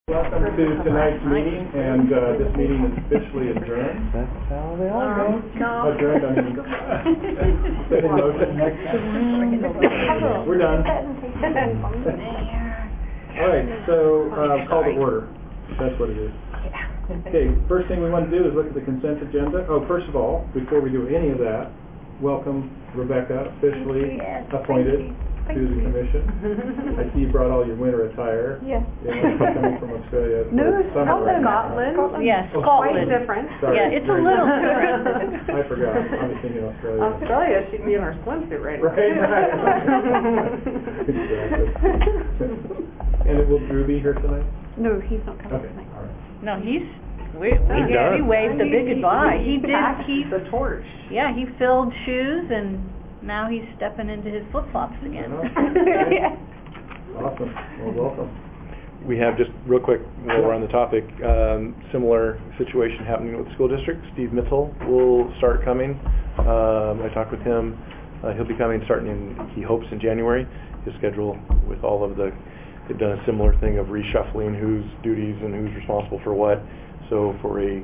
Welcome to tonight's meeting, and this meeting is officially adjourned. That's how they all go. Adjourned, I mean, second motion. We're done. All right, so call to order. That's what it is. Okay, first thing we want to do is look at the consent agenda. Oh, first of all, before we do any of that, welcome Rebecca, officially appointed to the commission. I see you brought all your winter attire. Yes. Coming from Australia. No, Scotland. Yes, Oh, Scotland. Scotland. Different. Sorry. Yeah, it's a little different. I forgot. I was thinking Australia. Australia, she'd be in her swimsuit right now. Right. Exactly. And will Drew be here tonight? No, he's not coming Okay. tonight. All right. No, he done. waved a big goodbye. He The torch. yeah, he filled shoes and now he's stepping into his flip-flops again. Awesome. Well, welcome. We have just real quick while we're on the topic, similar situation happening with the school district. Steve Mitchell will start coming. I talked with him. He'll be coming starting he hopes in January. His schedule with all of they've done a similar thing of reshuffling whose duties and who's responsible for what. So for a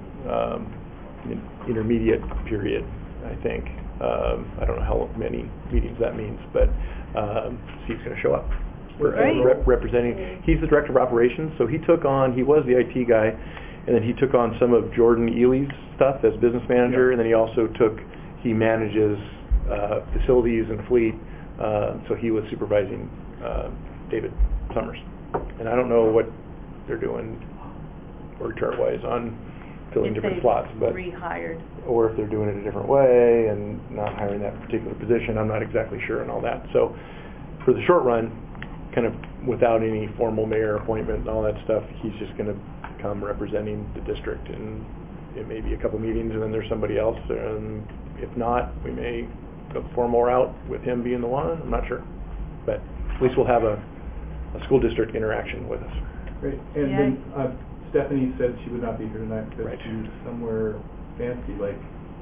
intermediate period, I think. I don't know how many meetings that means, but Steve's going to show up. Representing. He's the director of operations, so he was the IT guy, and then he took on some of Jordan Ely's stuff as business manager, and then he manages facilities and fleet, so he was supervising David Summers. And I don't know what they're doing org chart-wise on filling different slots, but rehired, or if they're doing it a different way and not hiring that particular position. I'm not exactly sure and all that. So for the short run, kind of without any formal mayor appointment and all that stuff, he's just going to come representing the district, and it may be a couple meetings and then there's somebody else, and if not, we may go the formal route with him being the one. I'm not sure, but at least we'll have a school district interaction with us. Great. And then Stephanie said she would not be here tonight because she's somewhere fancy, like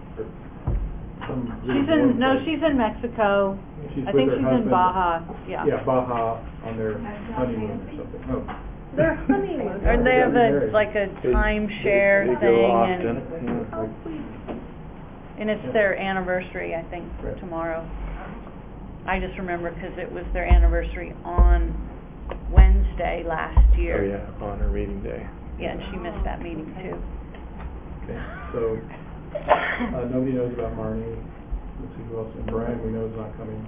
some. She's in Mexico. I think she's in Baja. Yeah. Yeah, Baja on their honeymoon or something. Oh. Their honeymoon. Or they have a timeshare they thing, go often. and it's their anniversary, I think, Right. tomorrow. I just remember because it was their anniversary on Wednesday last year. Oh yeah, on her meeting day. Yeah, and she missed that meeting too. Okay, so nobody knows about Marnie. Let's see who else. And Brian, we know is not coming.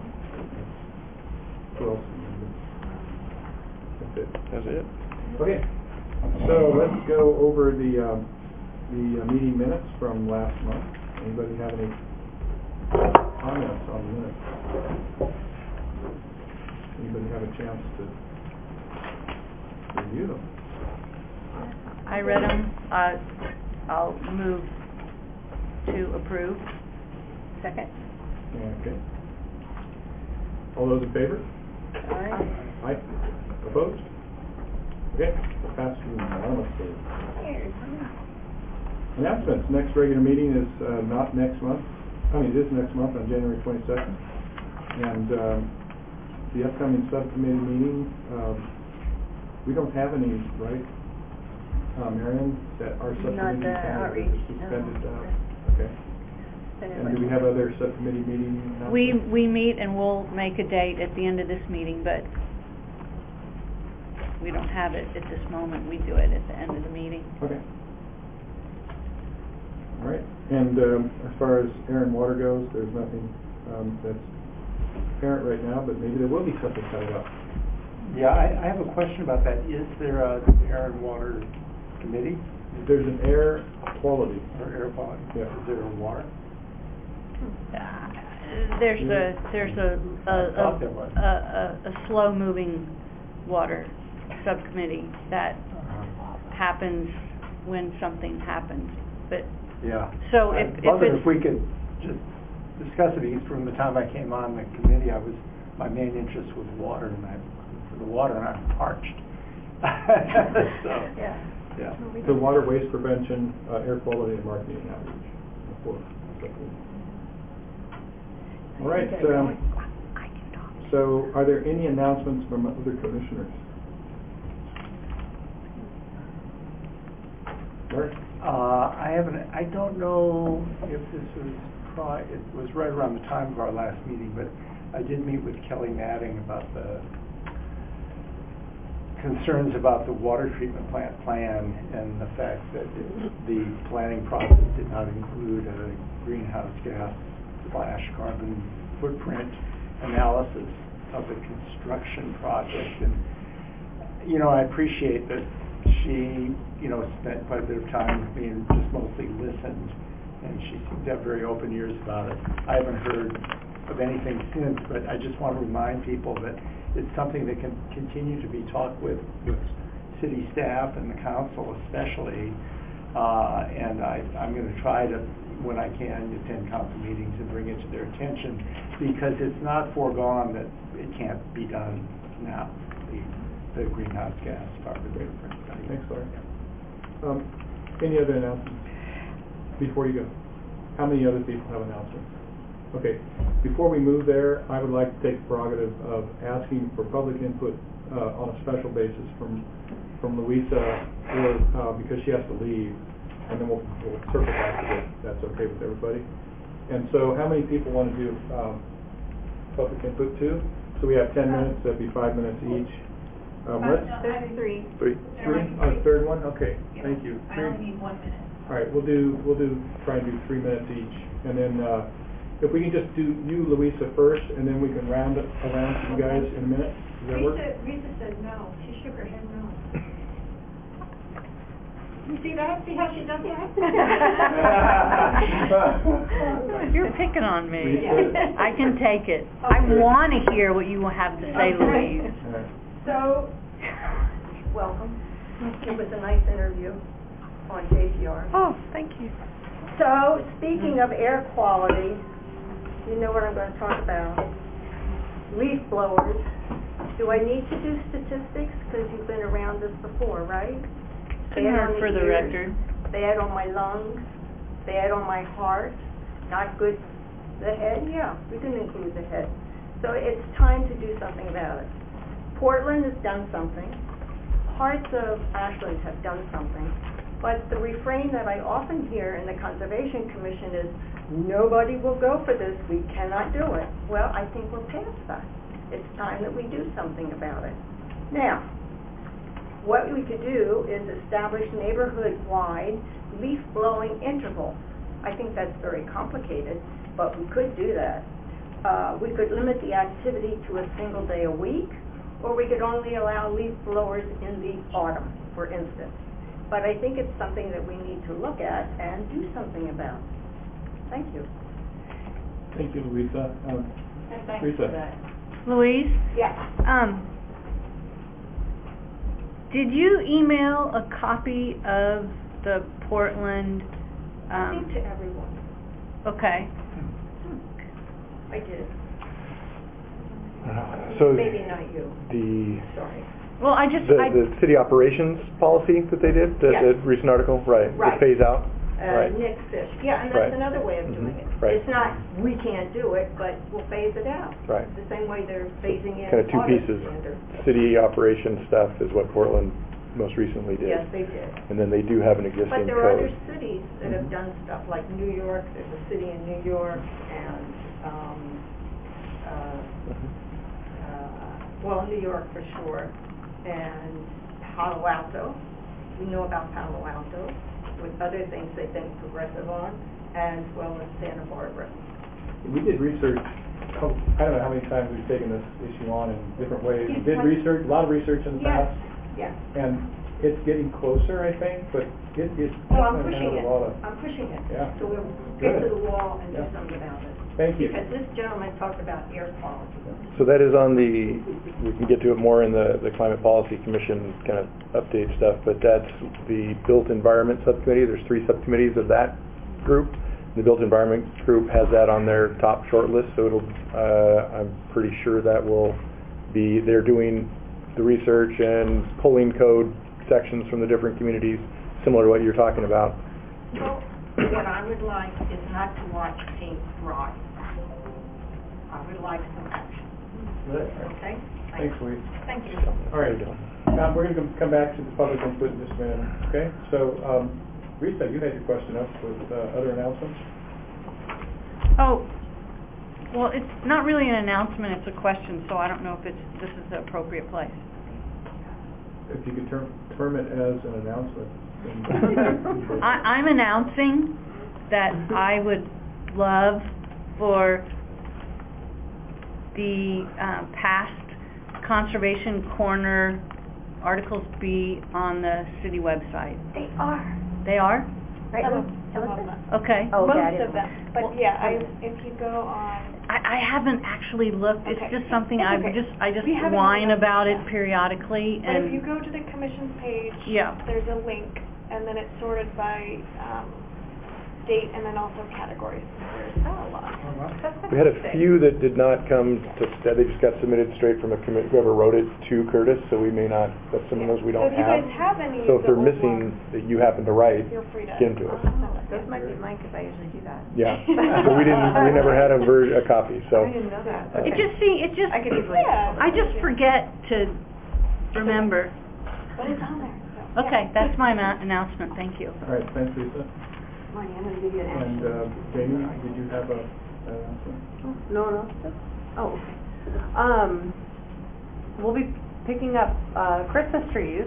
Who else? That's it. That's it. Okay, so let's go over the meeting minutes from last month. Anybody have any comments on the minutes? Anybody have a chance to review them? I read them. I'll move to approve. Second. Okay. All those in favor? Aye. Aye. Opposed? Okay, passed unanimously. Announcements. Next regular meeting is not next month. It is next month on January 22nd. And the upcoming subcommittee meeting, we don't have any, right? Marion, that our subcommittee outreach, suspended. no. Okay. And do we have other subcommittee meetings? We meet and we'll make a date at the end of this meeting, but we don't have it at this moment. We do it at the end of the meeting. Okay. All right. And as far as air and water goes, there's nothing that's apparent right now, but maybe there will be something coming up. Yeah, I have a question about that. Is there a air and water committee? There's an air quality. Or air quality? Yeah. Is there a water? There's I thought there was. a slow-moving water subcommittee that happens when something happens. But Yeah. so I if wondered it's if we could just discuss it, because from the time I came on the committee, my main interest was water, and I'm parched. So, yeah. yeah. The water waste prevention, air quality and marketing outreach. All right. So are there any announcements from other commissioners? Mark? I don't know if this was it was right around the time of our last meeting, but I did meet with Kelly Matting about the concerns about the water treatment plant plan and the fact that the planning process did not include a greenhouse gas / carbon footprint analysis of the construction project. And, you know, I appreciate that she, you know, spent quite a bit of time with me and just mostly listened, and she seemed to have very open ears about it. I haven't heard of anything since, but I just want to remind people that it's something that can continue to be talked with city staff and the council especially, and I'm going to try to, when I can, attend council meetings and bring it to their attention, because it's not foregone that it can't be done now, the greenhouse gas carbon footprint study. Thanks, Larry. Any other announcements before you go? How many other people have announcements? Okay, before we move there, I would like to take the prerogative of asking for public input on a special basis from Louisa, because she has to leave, and then we'll circle back to this. That's okay with everybody. And so, how many people want to do public input too? So we have 10 minutes. That'd be 5 minutes each. There's three. Three. Third one. Okay, thank you. I only need 1 minute. All right, we'll try and do 3 minutes each, and then if we can just do you, Louisa, first, and then we can round around to you guys in a minute. Does that work? Rita said no. She shook her head no. You see that? See how she does that? You're picking on me. Lisa. I can take it. I want to hear what you have to say, Louise. All right. So, welcome. It was a nice interview on JPR. Oh, thank you. So, speaking of air quality, you know what I'm going to talk about. Leaf blowers. Do I need to do statistics? Because you've been around this before, right? Bad on For the ears, record. bad on my lungs, bad on my heart, not good. The head, yeah, we can include the head. So it's time to do something about it. Portland has done something. Parts of Ashland have done something. But the refrain that I often hear in the Conservation Commission is, nobody will go for this, we cannot do it. Well, I think we're past that. It's time that we do something about it. Now, what we could do is establish neighborhood-wide leaf blowing interval. I think that's very complicated, but we could do that. We could limit the activity to a single day a week, or we could only allow leaf blowers in the autumn, for instance. But I think it's something that we need to look at and do something about. Thank you. Thank you, Louisa. And thanks Rita. for that. Louise, Yeah. did you email a copy of the Portland? I think to everyone. Okay. I did. So Maybe not you. Sorry. Well, the city operations policy that they did, Yes. the recent article, right? Right. The phase out. Right. Nick Fish. Yeah, and that's Right. another way of doing it. Right. It's not, we can't do it, but we'll phase it out. Right. The same way they're phasing in Kind of two audit pieces. standards. City operations stuff is what Portland most recently did. Yes, they did. And then they do have an existing But there are other code. cities that have done stuff, like New York, there's a city in New York, and, well, New York for sure, and Palo Alto. We know about Palo Alto, with other things they've been progressive on, as well as Santa Barbara. We did research. I don't know how many times we've taken this issue on in different ways. We Yes, did I- research, a lot of research in the Yes, past, yes. and it's getting closer, I think, but it's Well, I'm definitely pushing kind it. of a lot of. I'm pushing it. Yeah. So we'll get to Good. the wall and do Yeah. something about it. Thank you. Because this gentleman talked about air quality. So that is on we can get to it more in the Climate Policy Commission kind of update stuff, but that's the Built Environment Subcommittee. There's 3 subcommittees of that group. The Built Environment group has that on their top short list, so it'll, I'm pretty sure that will be, they're doing the research and pulling code sections from the different communities, similar to what you're talking about. Well, what I would like is not to watch paint dry. I would like some action, Good. okay? Thanks, Louise. Thank you. All right. Now, we're going to come back to the public input in just a minute, okay? So, Rita, you had your question up with other announcements? Oh, well, it's not really an announcement, it's a question, so I don't know if this is the appropriate place. If you could term it as an announcement. then- I'm announcing that I would love for the past Conservation Corner articles be on the city website. They are. They are? Right, Some Melissa? of them. Okay. Oh, okay, I Most didn't of them, know. but Well, yeah, if you go on, I haven't actually looked, it's Okay. just something It's I okay. just We haven't whine looked about at it that. periodically but if you and, go to the commission's page, Yeah. there's a link, and then it's sorted by, date and then also categories. There's a lot. We had a few that did not come to, they just got submitted straight from a whoever wrote it to Curtis, so we may not, that's some of those we don't So if you have. guys have any So of if the they're old missing ones, that you happen to write, feel free to. get them to us. Those might be mine, because I usually do that. Yeah, so we never had a copy, so. I didn't know that. it Okay. just, I could easily. Yeah. I just forget to remember. But it's on there, so. Okay, that's my announcement, thank you. All right, thanks, Lisa. Money, I'm gonna give you an And action. Jamie, did you have an announcement? No. Oh, okay. We'll be picking up Christmas trees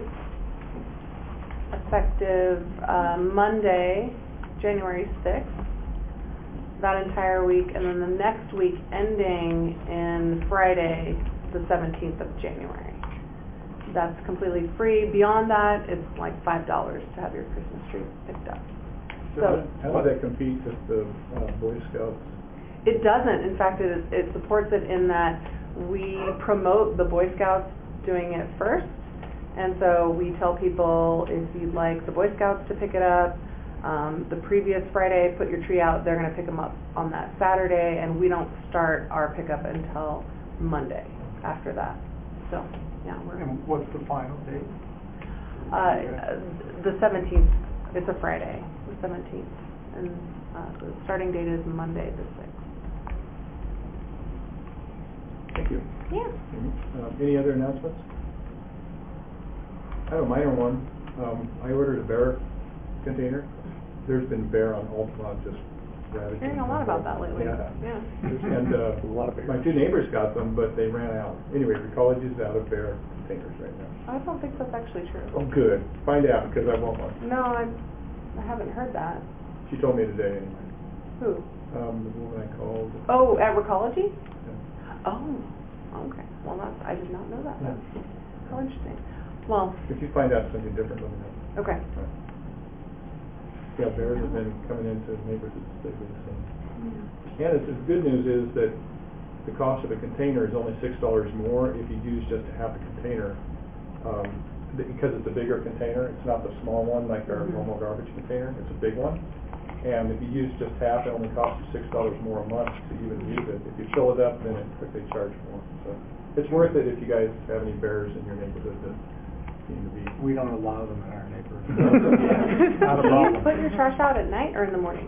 effective Monday, January 6th, that entire week, and then the next week ending in Friday, the 17th of January. That's completely free. Beyond that, it's like $5 to have your Christmas tree picked up. So How does that compete with the Boy Scouts? it doesn't. In fact, it supports it in that we promote the Boy Scouts doing it first. And so we tell people, if you'd like the Boy Scouts to pick it up, the previous Friday, put your tree out, they're going to pick them up on that Saturday, and we don't start our pickup until Monday after that. So, yeah, And what's the final date? the 17th, it's a Friday, the 17th. And the starting date is Monday the 6th. Thank you. Yeah. Any other announcements? I have a minor one. I ordered a bear container. There's been bear on Altamont just ravaging. Hearing a lot about that lately. Yeah. Yeah. And A lot of bears. my two neighbors got them, but they ran out. Anyway, Recology is out of bear containers right now. I don't think that's actually true. Oh, good. Find out, because I want one. No, I haven't heard that. She told me today anyway. Who? The woman I called. Oh, at Recology? Yeah. Oh, okay. Well, I did not know that. Yeah. How interesting. Well, If you find out something different, let me know. okay. Right. Yeah, bears have been coming into neighborhoods lately, so. And the good news is that the cost of a container is only $6 more if you use just half a container. Because it's a bigger container, it's not the small one like our normal garbage container, it's a big one. And if you use just half, it only costs you $6 more a month to even use it. If you fill it up, then they charge more. So it's worth it if you guys have any bears in your neighborhood that seem to be. We don't allow them in our neighborhood. Not a Do you problem. put your trash out at night or in the morning?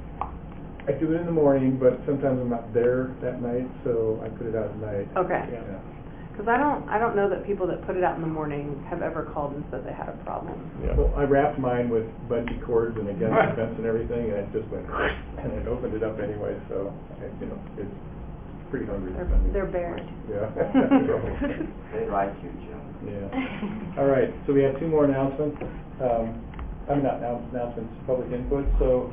I do it in the morning, but sometimes I'm not there that night, so I put it out at night. Okay. Yeah. Because I don't know that people that put it out in the morning have ever called and said they had a problem. Yeah. Well, I wrapped mine with bungee cords and against the fence and everything, and it just went, and it opened it up anyway, so, it's pretty hungry. They're bears. Yeah. They like you, Jim. Yeah. All right, so we have two more announcements. Not announcements, public input, so,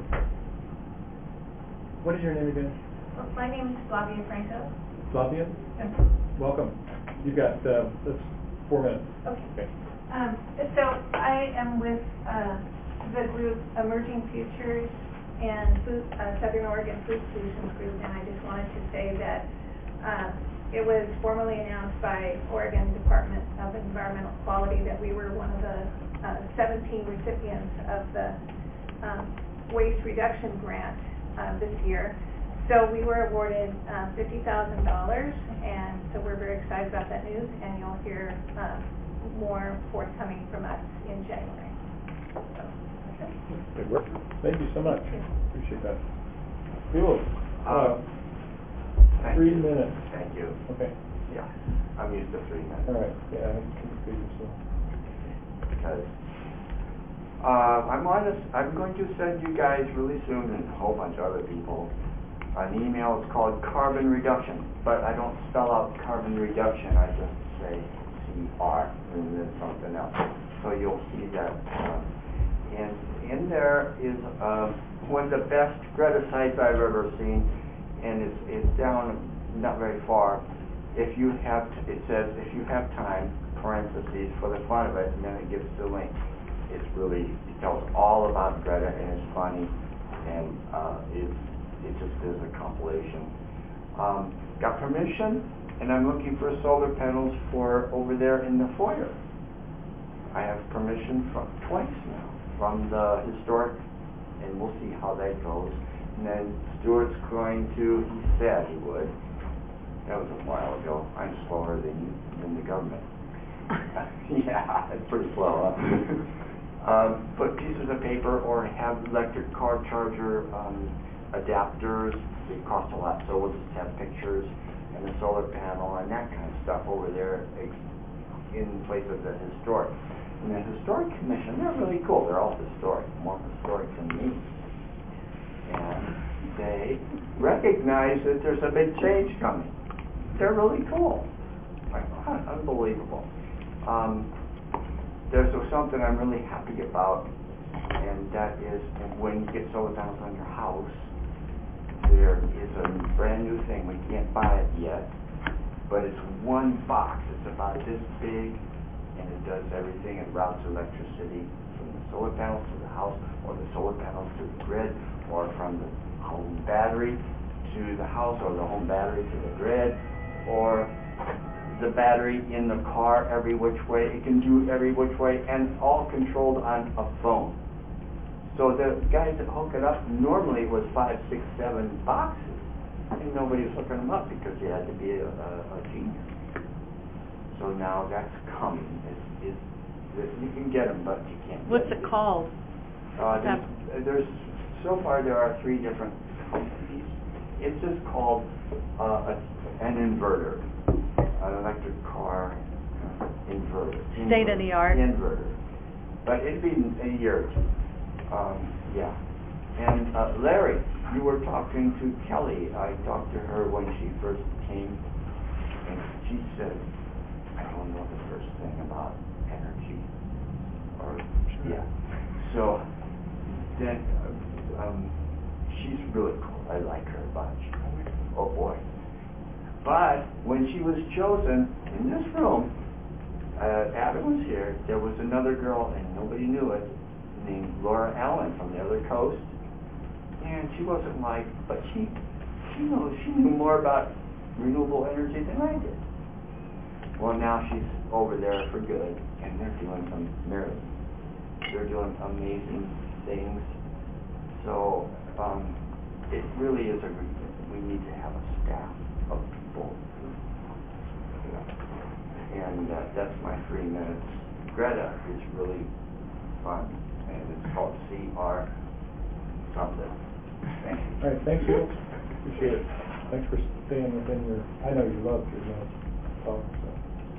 what is your name again? Well, my name is Flavia Franco. Flavia? Welcome. You've got, that's 4 minutes. Okay. So I am with the group Emerging Futures and Southern Oregon Food Solutions Group, and I just wanted to say that it was formally announced by Oregon Department of Environmental Quality that we were one of the 17 recipients of the waste reduction grant this year. So we were awarded $50,000, and so we're very excited about that news, and you'll hear more forthcoming from us in January. So, okay. Good work. Thank you so much. Appreciate that. Cool. 3 minutes. Thank you. Okay. Yeah, I'm used to 3 minutes. All right. Yeah, I can see yourself. Because I'm going to send you guys really soon, and a whole bunch of other people, an email. It's called carbon reduction, but I don't spell out carbon reduction. I just say CR and then something else. So you'll see that. And in there is one of the best Greta sites I've ever seen, and it's down not very far. It says if you have time, parentheses for the fun of it, and then it gives the link. It tells all about Greta, and it's funny, and it just is a compilation. Got permission, and I'm looking for solar panels for over there in the foyer. I have permission from twice now from the historic, and we'll see how that goes. And then Stuart's going to, he said he would. That was a while ago. I'm slower than the government. Yeah, it's pretty slow. Put pieces of paper or have electric car charger adapters. It costs a lot, so we'll just have pictures and the solar panel and that kind of stuff over there in place of the historic. And the historic commission, they're really cool. They're all historic, more historic than me. And they recognize that there's a big change coming. They're really cool. Like, wow, unbelievable. There's something I'm really happy about, and that is when you get solar panels on your house, there is a brand new thing. We can't buy it yet, but it's one box. It's about this big, and it does everything. It routes electricity from the solar panels to the house, or the solar panels to the grid, or from the home battery to the house, or the home battery to the grid, or the battery in the car every which way. It can do every which way, and all controlled on a phone. So the guys that hook it up, normally it was 5, 6, 7 boxes, and nobody was hooking them up because you had to be a genius. So now that's coming. You can get them, but you can't. What's it called? There's so far there are 3 different companies. It's just called an inverter. An electric car inverter. State of the art. Inverter. But it'd be a year or 2. Yeah. And Larry, you were talking to Kelly. I talked to her when she first came, and she said, I don't know the first thing about energy. Yeah. So then she's really cool. I like her a bunch. Oh boy. But when she was chosen in this room, Adam was here. There was another girl, and nobody knew it, named Laura Allen from the other coast. And she wasn't liked, but she knew more about renewable energy than I did. Well, now she's over there for good, and they're doing amazing things. So it really is we need to have a staff of people. And that's my 3 minutes. Greta is really fun, and it's called CR something. Thank you. All right, thank you. Appreciate it. Thanks for staying within your, I know you love your notes. Talk, so.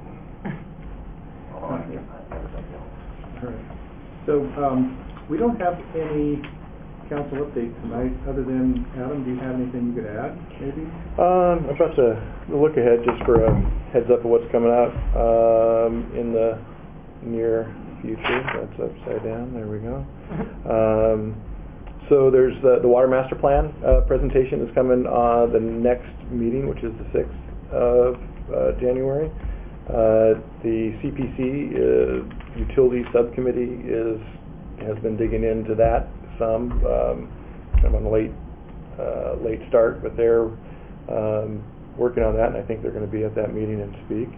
All right. So we don't have any council update tonight, other than, Adam, do you have anything you could add, maybe? I'm about to look ahead just for a heads up of what's coming out in the near future. That's upside down. There we go. So there's the Water Master Plan presentation is coming the next meeting, which is the 6th of January. The CPC Utility Subcommittee has been digging into that some, kind of on a late start, but they're working on that, and I think they're going to be at that meeting and speak.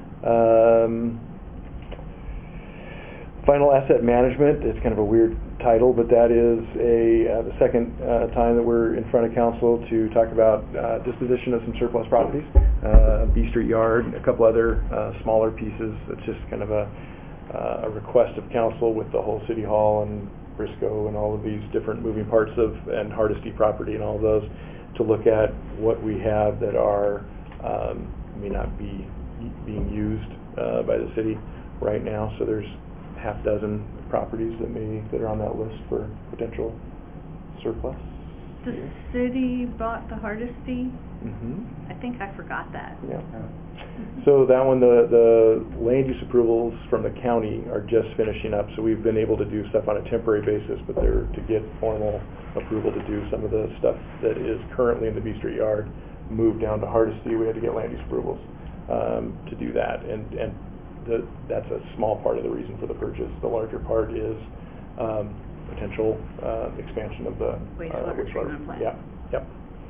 Final Asset Management, it's kind of a weird title, but that is the second time that we're in front of council to talk about disposition of some surplus properties, B Street Yard, and a couple other smaller pieces. It's just kind of a request of council with the whole City Hall and Briscoe and all of these different moving parts and Hardesty property and all of those, to look at what we have that are may not be being used by the city right now. So there's half dozen properties that are on that list for potential surplus. The city bought the Hardesty? Mm-hmm. I think I forgot that. Yeah. So that one, the land use approvals from the county are just finishing up, so we've been able to do stuff on a temporary basis, but they're to get formal approval to do some of the stuff that is currently in the B Street Yard, moved down to Hardesty. We had to get land use approvals to do that, and that's a small part of the reason for the purchase. The larger part is potential expansion of the wastewater treatment plant. Yeah. Yep.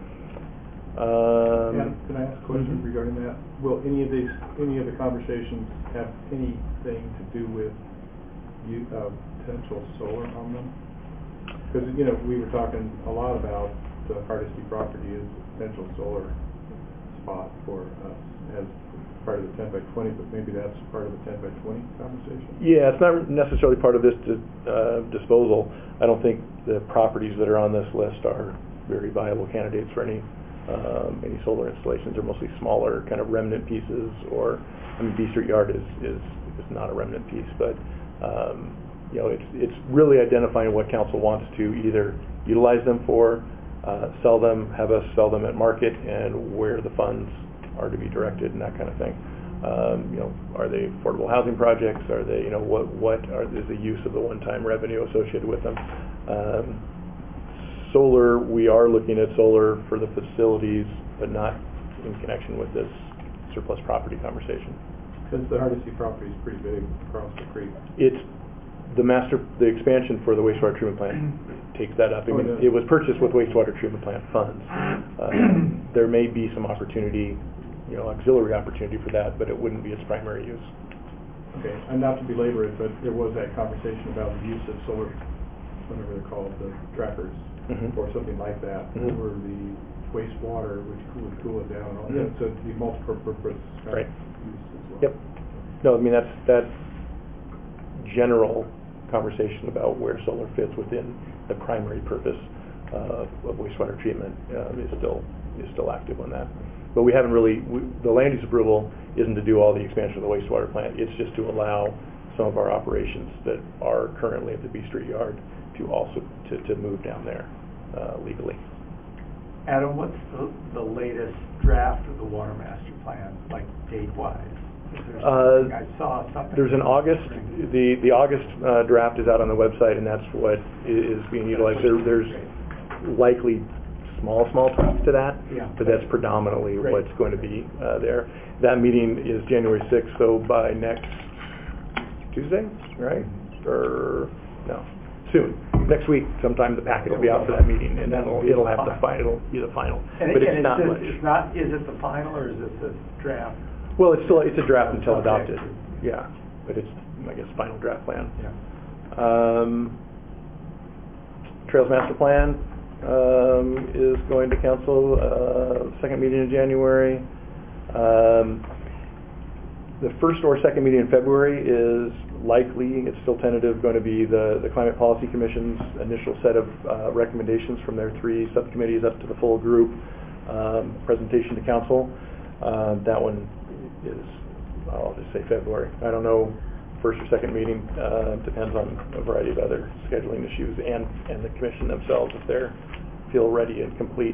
Can I ask a question regarding that? Will any of the conversations have anything to do with potential solar on them? Because we were talking a lot about the Hardesty property as a potential solar spot for us as part of the 10 by 20, but maybe that's part of the 10 by 20 conversation. Yeah, it's not necessarily part of this disposal. I don't think the properties that are on this list are very viable candidates for any solar installations. They're mostly smaller kind of remnant pieces, or B Street Yard is not a remnant piece, but it's really identifying what council wants to either utilize them for, sell them, have us sell them at market, and where the funds are to be directed and that kind of thing. Are they affordable housing projects? Are they, is the use of the one-time revenue associated with them? Solar, we are looking at solar for the facilities, but not in connection with this surplus property conversation. Because the Hardesty property is pretty big across the creek. It's the expansion for the wastewater treatment plant takes that up. It was purchased with wastewater treatment plant funds. There may be some opportunity, auxiliary opportunity for that, but it wouldn't be its primary use. Okay, and not to belabor it, but there was that conversation about the use of solar, whatever they're called, the trackers, or something like that, over the wastewater, which would cool it down. So to be multi-purpose right. use as well. Yep. No, that general conversation about where solar fits within the primary purpose of wastewater treatment is still active on that. But we haven't really, the land use approval isn't to do all the expansion of the wastewater plant. It's just to allow some of our operations that are currently at the B Street Yard to also to move down there legally. Adam, what's the latest draft of the water master plan, like date-wise? I saw something. There's an August, the August draft is out on the website, and that's what is being utilized. There's likely small tweaks to that, but that's predominantly what's going to be there. That meeting is January 6th, so by next Tuesday, right? Or no, soon. Next week, sometime the packet will be out for that meeting, and then it'll have the final, it'll be the final. But it's not much. Is it the final, or is it the draft? Well, it's a draft until adopted. Yeah, but it's, I guess, final draft plan. Yeah. Trails Master Plan is going to council, second meeting in January. The first or second meeting in February is likely, it's still tentative, going to be the Climate Policy Commission's initial set of recommendations from their 3 subcommittees up to the full group, presentation to council. That one is, I'll just say February. I don't know, first or second meeting, depends on a variety of other scheduling issues and the commission themselves if they feel ready and complete.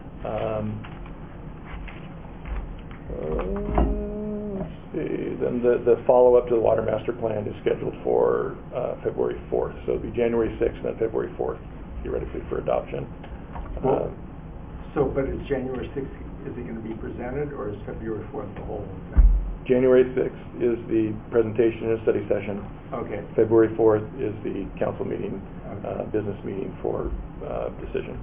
Let's see, then the follow-up to the Water Master Plan is scheduled for February 4th, so it'll be January 6th and then February 4th, theoretically, for adoption. But is January 6th, is it going to be presented, or is February 4th the whole thing? January 6th is the presentation and study session. Okay. February 4th is the council meeting, business meeting for decision.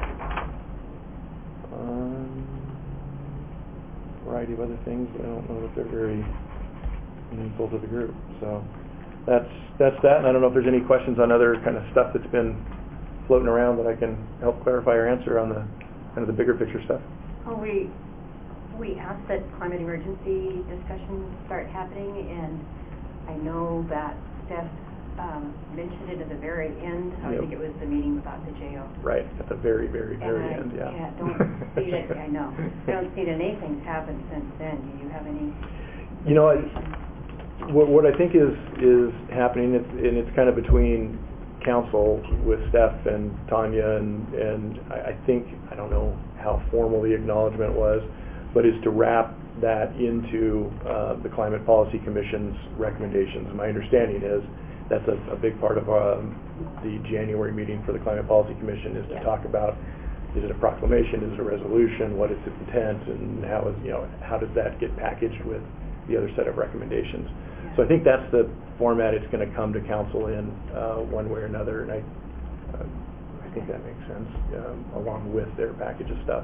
Variety of other things, but I don't know if they're very meaningful to the group. So that's that, and I don't know if there's any questions on other kind of stuff that's been floating around that I can help clarify or answer on the kind of the bigger picture stuff. Well, we asked that climate emergency discussions start happening, and I know that Steph mentioned it at the very end. I think it was the meeting about the JO. Right, at the very, very, very end, yeah. I don't see that, I know. I don't see that anything's happened since then. Do you have any? what I think is happening, and it's kind of between council with Steph and Tanya, and I think, I don't know how formal the acknowledgement was, but is to wrap that into the Climate Policy Commission's recommendations. My understanding is that's a big part of the January meeting for the Climate Policy Commission, is to talk about, is it a proclamation, is it a resolution, what is its intent, and how does that get packaged with the other set of recommendations. So I think that's the format it's going to come to council in one way or another, and I think that makes sense, along with their package of stuff.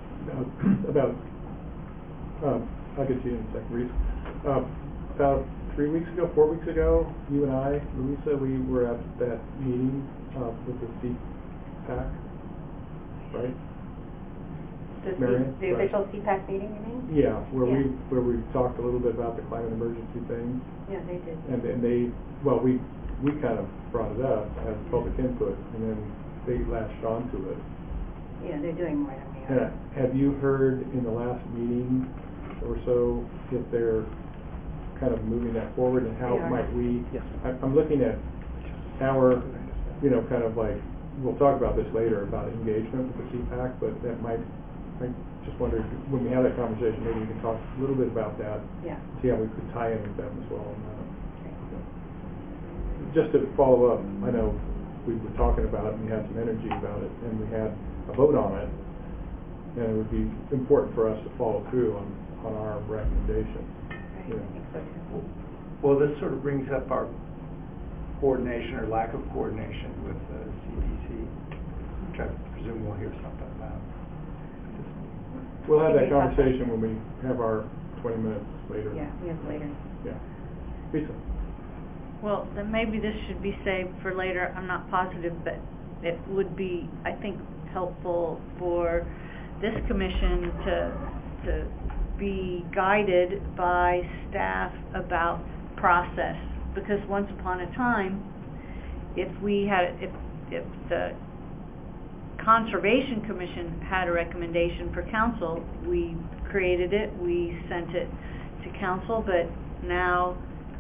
I'll get to you in a second, Reese. About 4 weeks ago, you and I, Louisa, we were at that meeting with the CPAC, right? The official CPAC meeting, you mean? Yeah, where we talked a little bit about the climate emergency thing. Yeah, they did. And they, well, we kind of brought it up as public input, and then they latched onto it. Yeah, they're doing more than we are. Have you heard in the last meeting or so if they're kind of moving that forward, and how might we? Yes. I'm looking at our, kind of like, we'll talk about this later about engagement with the CPAC, but that might. I just wondered, when we have that conversation, maybe we can talk a little bit about that. Yeah. See how we could tie in with them as well. Just to follow up, I know we were talking about it and we had some energy about it, and we had a vote on it, and it would be important for us to follow through on our recommendation. Right. I think so too. Well, this sort of brings up our coordination or lack of coordination with the CPC, which I presume we'll hear something about. We'll have that conversation when we have our 20 minutes later. Yeah, we have later. Yeah. Lisa. Well, then maybe this should be saved for later. I'm not positive, but it would be, I think, helpful for this commission to be guided by staff about process. Because once upon a time, if the Conservation Commission had a recommendation for council, we created it, we sent it to council, but now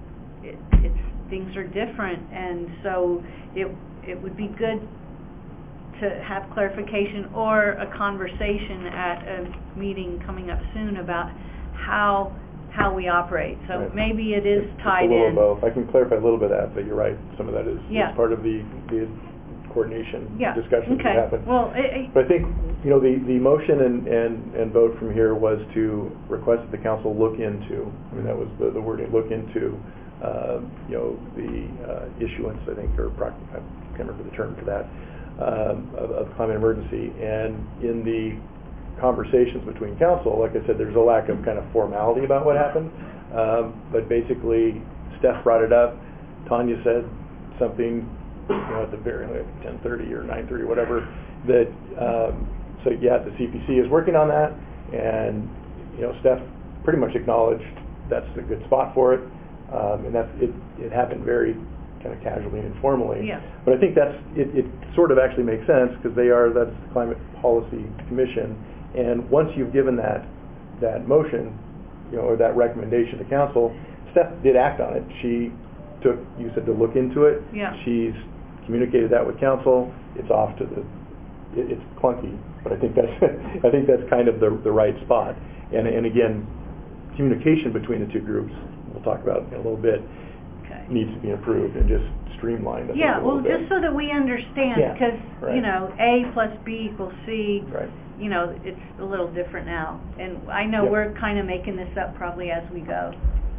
things are different, and so it would be good to have clarification or a conversation at a meeting coming up soon about how we operate. So right. Maybe it is it's tied a little in. of both. I can clarify a little bit of that, but you're right. Some of that is part of the coordination discussions that happen. Well, but I think the motion and vote from here was to request that the council look into. I mean, that was the wording. Look into the issuance. I think, or I can't remember the term for that, of climate emergency. And in the conversations between council, like I said, there's a lack of kind of formality about what happened. But basically, Steph brought it up. Tanya said something. At the very 10:30 or 9:30, whatever. That so yeah, the CPC is working on that, and Steph pretty much acknowledged that's a good spot for it, and that's it. It happened very kind of casually and informally. Yeah. But I think it sort of actually makes sense because that's the Climate Policy Commission, and once you've given that motion, or that recommendation to council, Steph did act on it. She took, you said, to look into it. Yeah. She's communicated that with council. It's off to it's clunky, but I think that's kind of the right spot. And again, communication between the two groups, we'll talk about in a little bit, needs to be improved and just streamlined. Yeah, well, just so that we understand, because right. A plus B equals C. Right. It's a little different now, and I know we're kind of making this up probably as we go.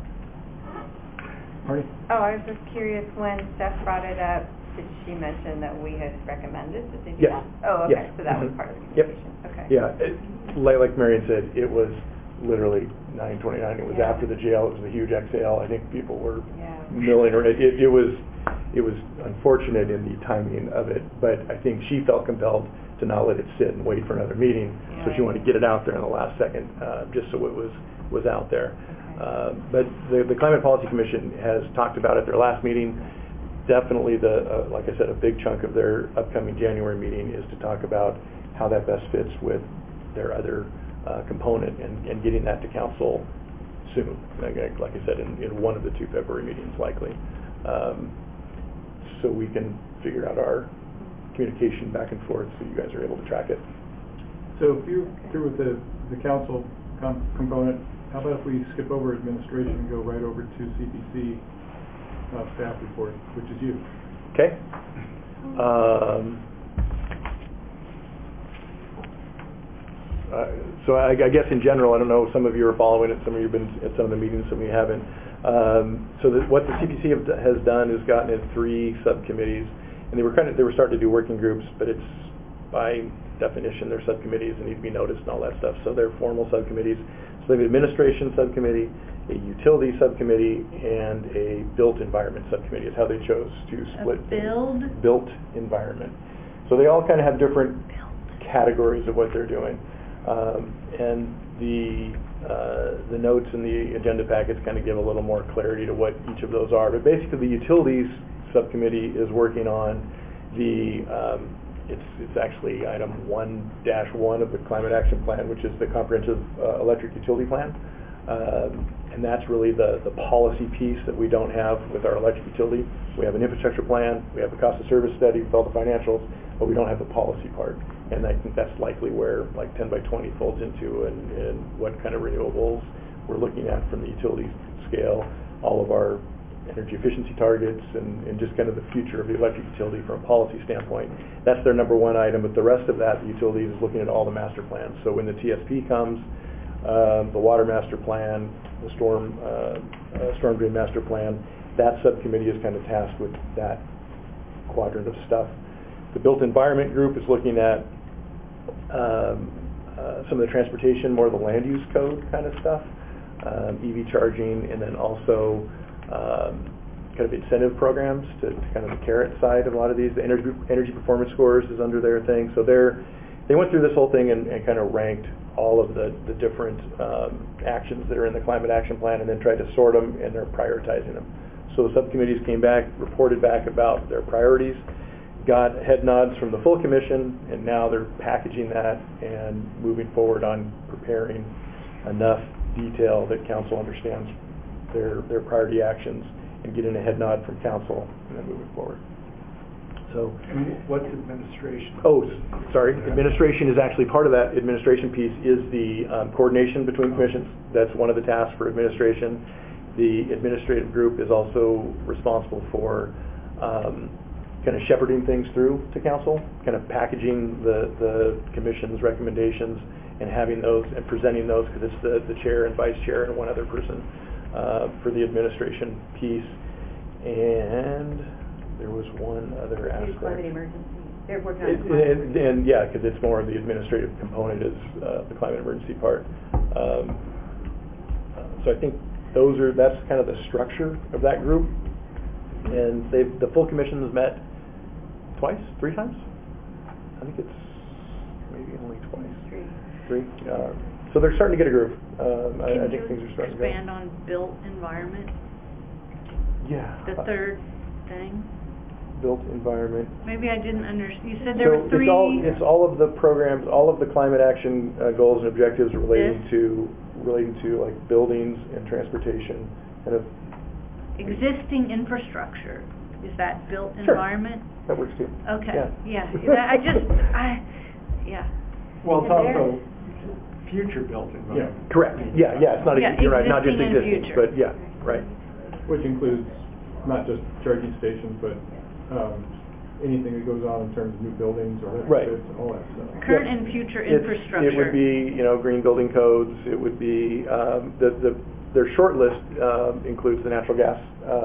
Marty? Oh, I was just curious, when Steph brought it up, did she mention that we had recommended that they do Yes. that? Oh, okay, Yes. so that was part of the communication. Okay. Yeah, like Marion said, it was literally 9:29. It was after the jail. It was a huge exhale. I think people were milling around. It was unfortunate in the timing of it, but I think she felt compelled to not let it sit and wait for another meeting, so she wanted to get it out there in the last second, just so it was out there. Okay. But the Climate Policy Commission has talked about at their last meeting. Definitely, like I said, a big chunk of their upcoming January meeting is to talk about how that best fits with their other component and getting that to council soon, like I said, in one of the 2 February meetings likely, so we can figure out our communication back and forth so you guys are able to track it. So if you're through with the council component, how about if we skip over administration and go right over to CPC staff report, which is you. Okay. So I guess in general, I don't know, some of you are following it, some of you have been at some of the meetings, some of you haven't. What the CPC has done is gotten in 3 subcommittees, and they were starting to do working groups, but it's by definition they're subcommittees and need to be noticed and all that stuff. So they're formal subcommittees. So they have an administration subcommittee, a utility subcommittee, and a built environment subcommittee is how they chose to split built environment. So they all kind of have different categories of what they're doing. And the notes in the agenda packets kind of give a little more clarity to what each of those are. But basically the utilities subcommittee is working on the it's actually item 1-1 of the Climate Action Plan, which is the comprehensive electric utility plan. And that's really the policy piece that we don't have with our electric utility. We have an infrastructure plan, we have the cost of service study with all the financials, but we don't have the policy part. And I think that's likely where like 10 by 20 folds into and what kind of renewables we're looking at from the utility scale, all of our energy efficiency targets, and just kind of the future of the electric utility from a policy standpoint. That's their number 1 item, but the rest of that, the utilities is looking at all the master plans. So when the TSP comes, the water master plan, the storm drain master plan, that subcommittee is kind of tasked with that quadrant of stuff. The built environment group is looking at some of the transportation, more of the land use code kind of stuff, EV charging, and then also kind of incentive programs to kind of the carrot side of a lot of these. The energy performance scores is under their thing. So they went through this whole thing and kind of ranked all of the different actions that are in the Climate Action Plan and then tried to sort them, and they're prioritizing them. So the subcommittees came back, reported back about their priorities, got head nods from the full commission, and now they're packaging that and moving forward on preparing enough detail that council understands their priority actions and getting a head nod from council and then moving forward. So, what's administration? Oh, sorry. Administration is actually part of that. Administration piece is the coordination between commissions. That's one of the tasks for administration. The administrative group is also responsible for kind of shepherding things through to council, kind of packaging the commission's recommendations and having those and presenting those, because it's the chair and vice chair and one other person for the administration piece. And there was one other aspect. Climate emergency. They're working on climate emergency. And yeah, because it's more of the administrative component is the climate emergency part. So I think that's kind of the structure of that group. And the full commission has met twice, 3 times? I think it's maybe only twice. 3. So they're starting to get a groove. I think things are starting to go. Expand on built environment? Yeah. The third thing? Built environment. Maybe I didn't understand. You said there were 3. It's all of the programs, all of the climate action goals and objectives relating to like buildings and transportation, kind of. Existing infrastructure, is that built environment? That works too. Okay. Yeah. Yeah. Well, it's also future built environment. Yeah. Correct. Yeah. It's not. You're right. Not just existing, but yeah. Right. Which includes not just charging stations, but anything that goes on in terms of new buildings or retrofits and all that stuff. Current and future infrastructure. It would be, green building codes. It would be their short list includes the natural gas.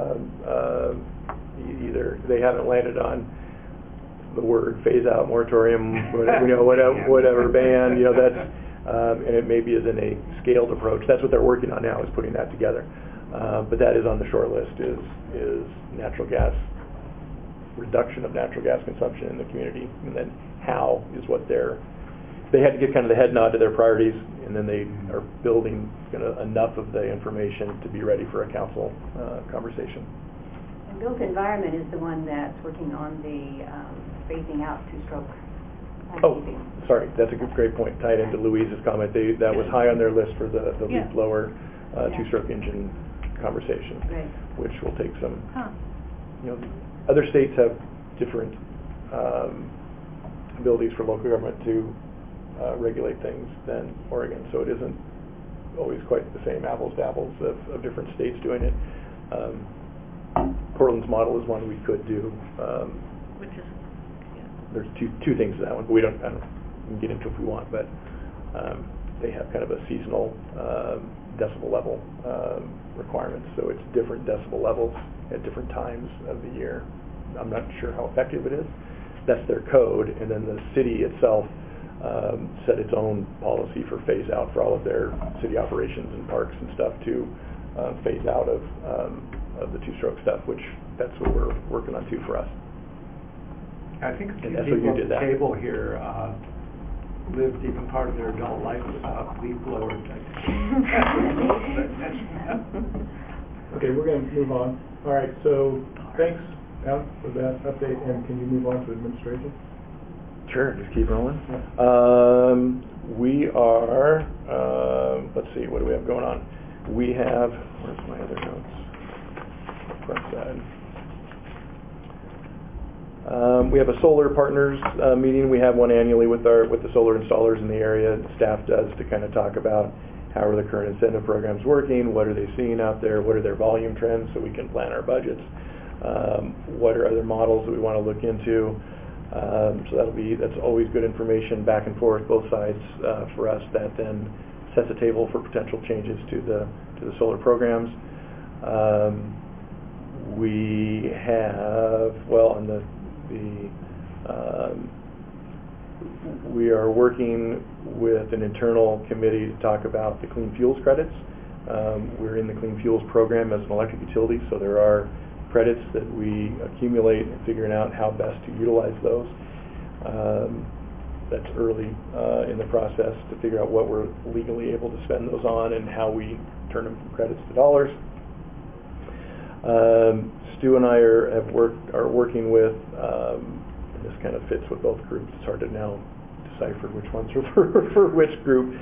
Either they haven't landed on the word phase out, moratorium, whatever ban. That's and it maybe isn't a scaled approach. That's what they're working on now, is putting that together. But that is on the short list, is natural gas, reduction of natural gas consumption in the community, and then how is what they had to get kind of the head nod to their priorities, and then they are building enough of the information to be ready for a council conversation. And built environment is the one that's working on the phasing out two-stroke. Oh, sorry, that's a great point. Tied into Louise's comment, that was high on their list for the leaf blower two-stroke engine conversation, Right. which will take some, Huh. Other states have different abilities for local government to regulate things than Oregon, so it isn't always quite the same apples to apples of different states doing it. Portland's model is one we could do. Which is, There's two things to that one, but we can get into if we want, but they have kind of a seasonal decibel level requirements, so it's different decibel levels at different times of the year. I'm not sure how effective it is. That's their code, and then the city itself set its own policy for phase out for all of their city operations and parks and stuff to phase out of the two-stroke stuff, which that's what we're working on too for us. I think a few And SOU people did at the that. table here lived even part of their adult life without leaf blowers. Okay, we're going to move on. All right, so thanks, Al, for that update, and can you move on to administration? Sure, just keep rolling. Yeah. We are, let's see, what do we have going on? We have, where's my other notes? Front side. We have a solar partners meeting. We have one annually with the solar installers in the area. Staff does to kind of talk about how are the current incentive programs working, what are they seeing out there, what are their volume trends, so we can plan our budgets. What are other models that we want to look into? So that's always good information back and forth, both sides for us. That then sets a table for potential changes to the solar programs. We have, well, on we are working with an internal committee to talk about the clean fuels credits. We're in the clean fuels program as an electric utility, so there are credits that we accumulate and figuring out how best to utilize those. That's early in the process to figure out what we're legally able to spend those on and how we turn them from credits to dollars. Stu and I are working with, and this kind of fits with both groups, it's hard to now decipher which ones are for which group,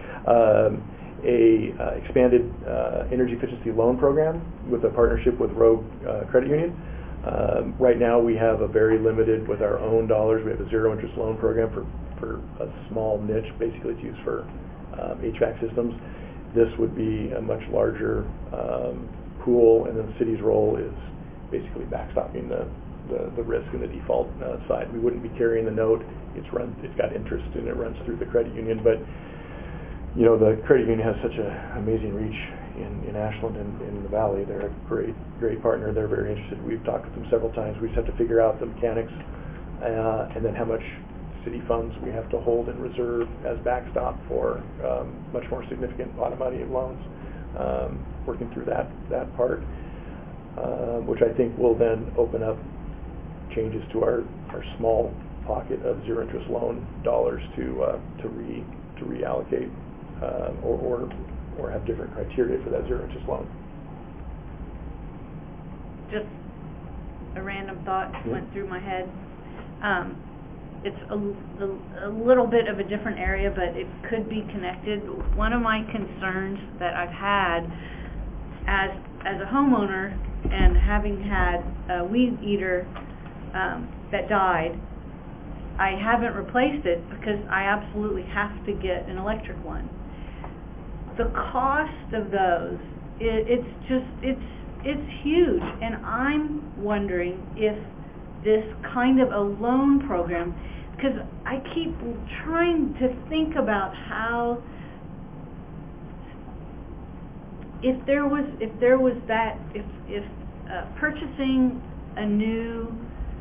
expanded energy efficiency loan program with a partnership with Rogue Credit Union. Right now we have a very limited, with our own dollars, we have a zero interest loan program for a small niche, basically it's used for HVAC systems. This would be a much larger pool, and then the city's role is basically backstopping the risk and the default side. We wouldn't be carrying the note. It's got interest and it runs through the credit union, but the credit union has such an amazing reach in Ashland and in the Valley. They're a great partner. They're very interested. We've talked with them several times. We just have to figure out the mechanics and then how much city funds we have to hold in reserve as backstop for much more significant lot of money of loans. Working through that part, which I think will then open up changes to our small pocket of zero interest loan dollars to reallocate or have different criteria for that zero interest loan. just a random thought went through my head. It's a little bit of a different area, but it could be connected. One of my concerns that I've had as a homeowner and having had a weed eater that died, I haven't replaced it because I absolutely have to get an electric one. The cost of those, it's huge, and I'm wondering if this kind of a loan program, because I keep trying to think about how, if purchasing a new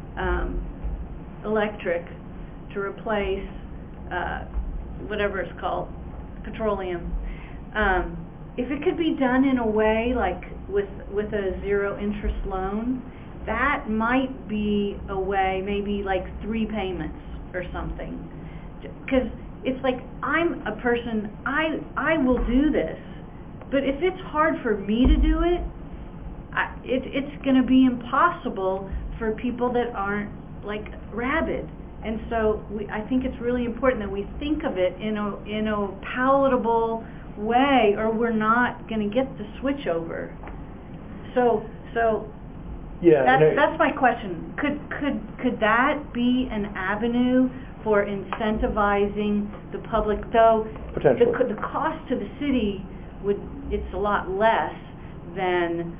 electric to replace whatever it's called, petroleum, if it could be done in a way like with a zero interest loan, that might be a way, maybe like 3 payments or something. Because it's like, I'm a person, I will do this, but if it's hard for me to do it, it's going to be impossible for people that aren't like rabid. And so I think it's really important that we think of it in a palatable way, or we're not going to get the switch over. So Yeah. that's my question. Could that be an avenue for incentivizing the public? Though Potentially. the cost to the city it's a lot less than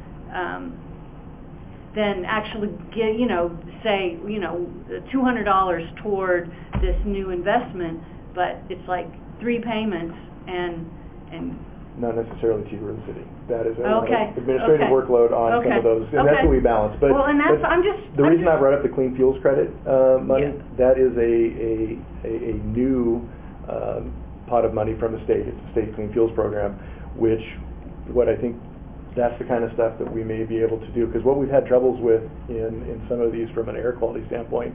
actually get, say, $200 toward this new investment, but it's like 3 payments and not necessarily cheaper in the city. That is Okay. administrative Okay. workload on some of those, and that's Okay. what we balance. But, well, and that's but I'm just the I'm reason just, I brought up the clean fuels credit money, Yeah. that is a new pot of money from the state. It's the state clean fuels program, which what I think that's the kind of stuff that we may be able to do, because what we've had troubles with in some of these from an air quality standpoint,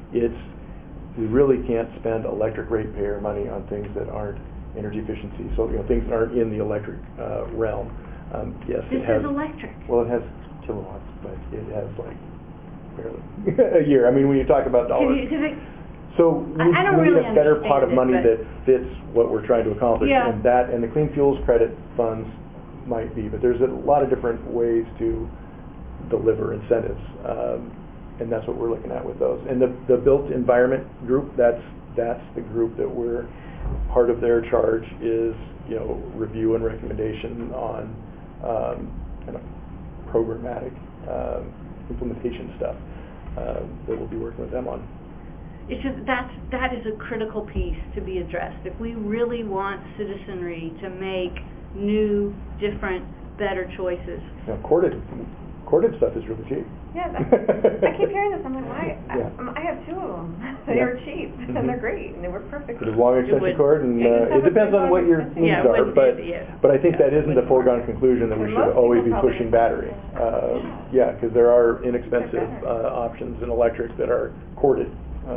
we really can't spend electric ratepayer money on things that aren't energy efficiency. So things that aren't in the electric realm. Yes, this it has. is electric. Well, it has kilowatts, but it has like barely a year. I mean, when you talk about dollars. So I don't we really need a better pot of understand it, money but- that fits what we're trying to accomplish, Yeah. and the clean fuels credit funds might be. But there's a lot of different ways to deliver incentives, and that's what we're looking at with those. And the built environment group, that's the group that we're part of their charge is review and recommendation on kind of programmatic implementation stuff that we'll be working with them on. It's just that is a critical piece to be addressed. If we really want citizenry to make new, different, better choices. Now, corded stuff is really cheap. Yeah, I keep hearing this. I'm like, why? Yeah. I have 2 of them. They're cheap and they're great and they work perfect. There's a long extension cord, and Yeah, you just it have a depends big on what long your extension needs cord. are. Yeah, But I think that isn't a foregone conclusion that we And should most always be people pushing probably- battery. Yeah, because there are inexpensive better. options in electric that are corded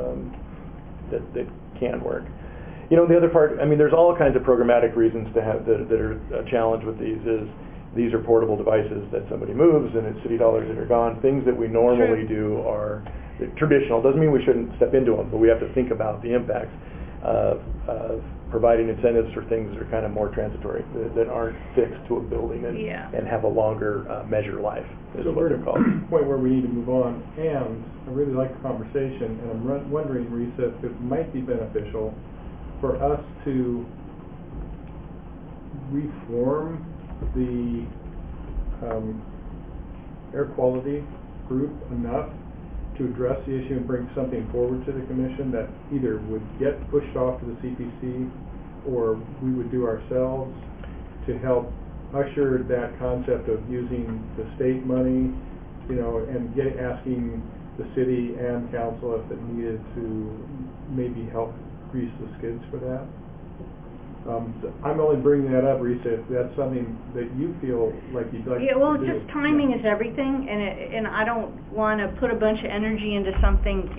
that can work. The other part, I mean, there's all kinds of programmatic reasons to have that are a challenge with these. These are portable devices that somebody moves, and it's city dollars that are gone. Things that we normally do are traditional. Doesn't mean we shouldn't step into them, but we have to think about the impacts of providing incentives for things that are kind of more transitory, that aren't fixed to a building and have a longer measure life, is So what we're they're at called. a point where we need to move on, and I really like the conversation, and I'm wondering, Risa, if it might be beneficial for us to reform the air quality group enough to address the issue and bring something forward to the commission that either would get pushed off to the CPC or we would do ourselves to help usher that concept of using the state money, and asking the city and council if it needed to maybe help grease the skids for that. I'm only bringing that up, Risa, if that's something that you feel like you'd like to do. Yeah, well, just timing is everything, and I don't want to put a bunch of energy into something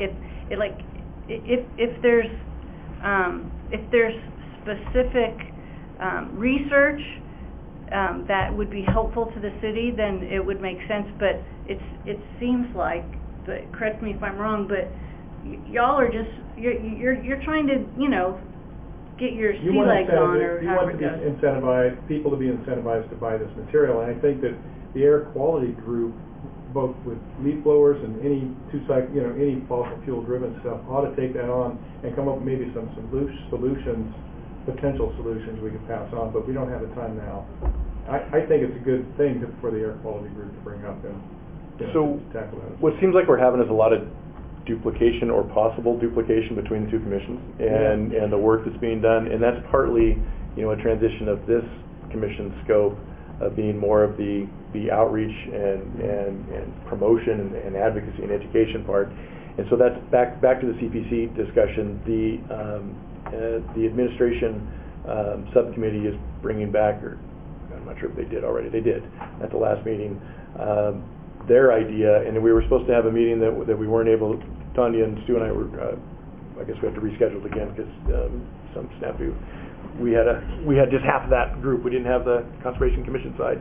if there's specific research that would be helpful to the city, then it would make sense. But it seems like, but correct me if I'm wrong, but y'all are just you're trying to get your sea legs on, or however it goes. You want to incentivize people to be incentivized to buy this material, and I think that the air quality group, both with leaf blowers and any any fossil fuel driven stuff, ought to take that on and come up with maybe some potential solutions we could pass on, but we don't have the time now. I think it's a good thing for the air quality group to bring up and So tackle that. what seems like we're having is a lot of duplication or possible duplication between the two commissions and the work that's being done, and that's partly a transition of this commission scope being more of the outreach and promotion and advocacy and education part. And so that's back to the CPC discussion. The administration subcommittee is bringing back, or I'm not sure if they did already. They did at the last meeting. Their idea, and we were supposed to have a meeting that we weren't able. Tanya and Stu and I were. I guess we have to reschedule again because some snafu. We had just half of that group. We didn't have the Conservation Commission side.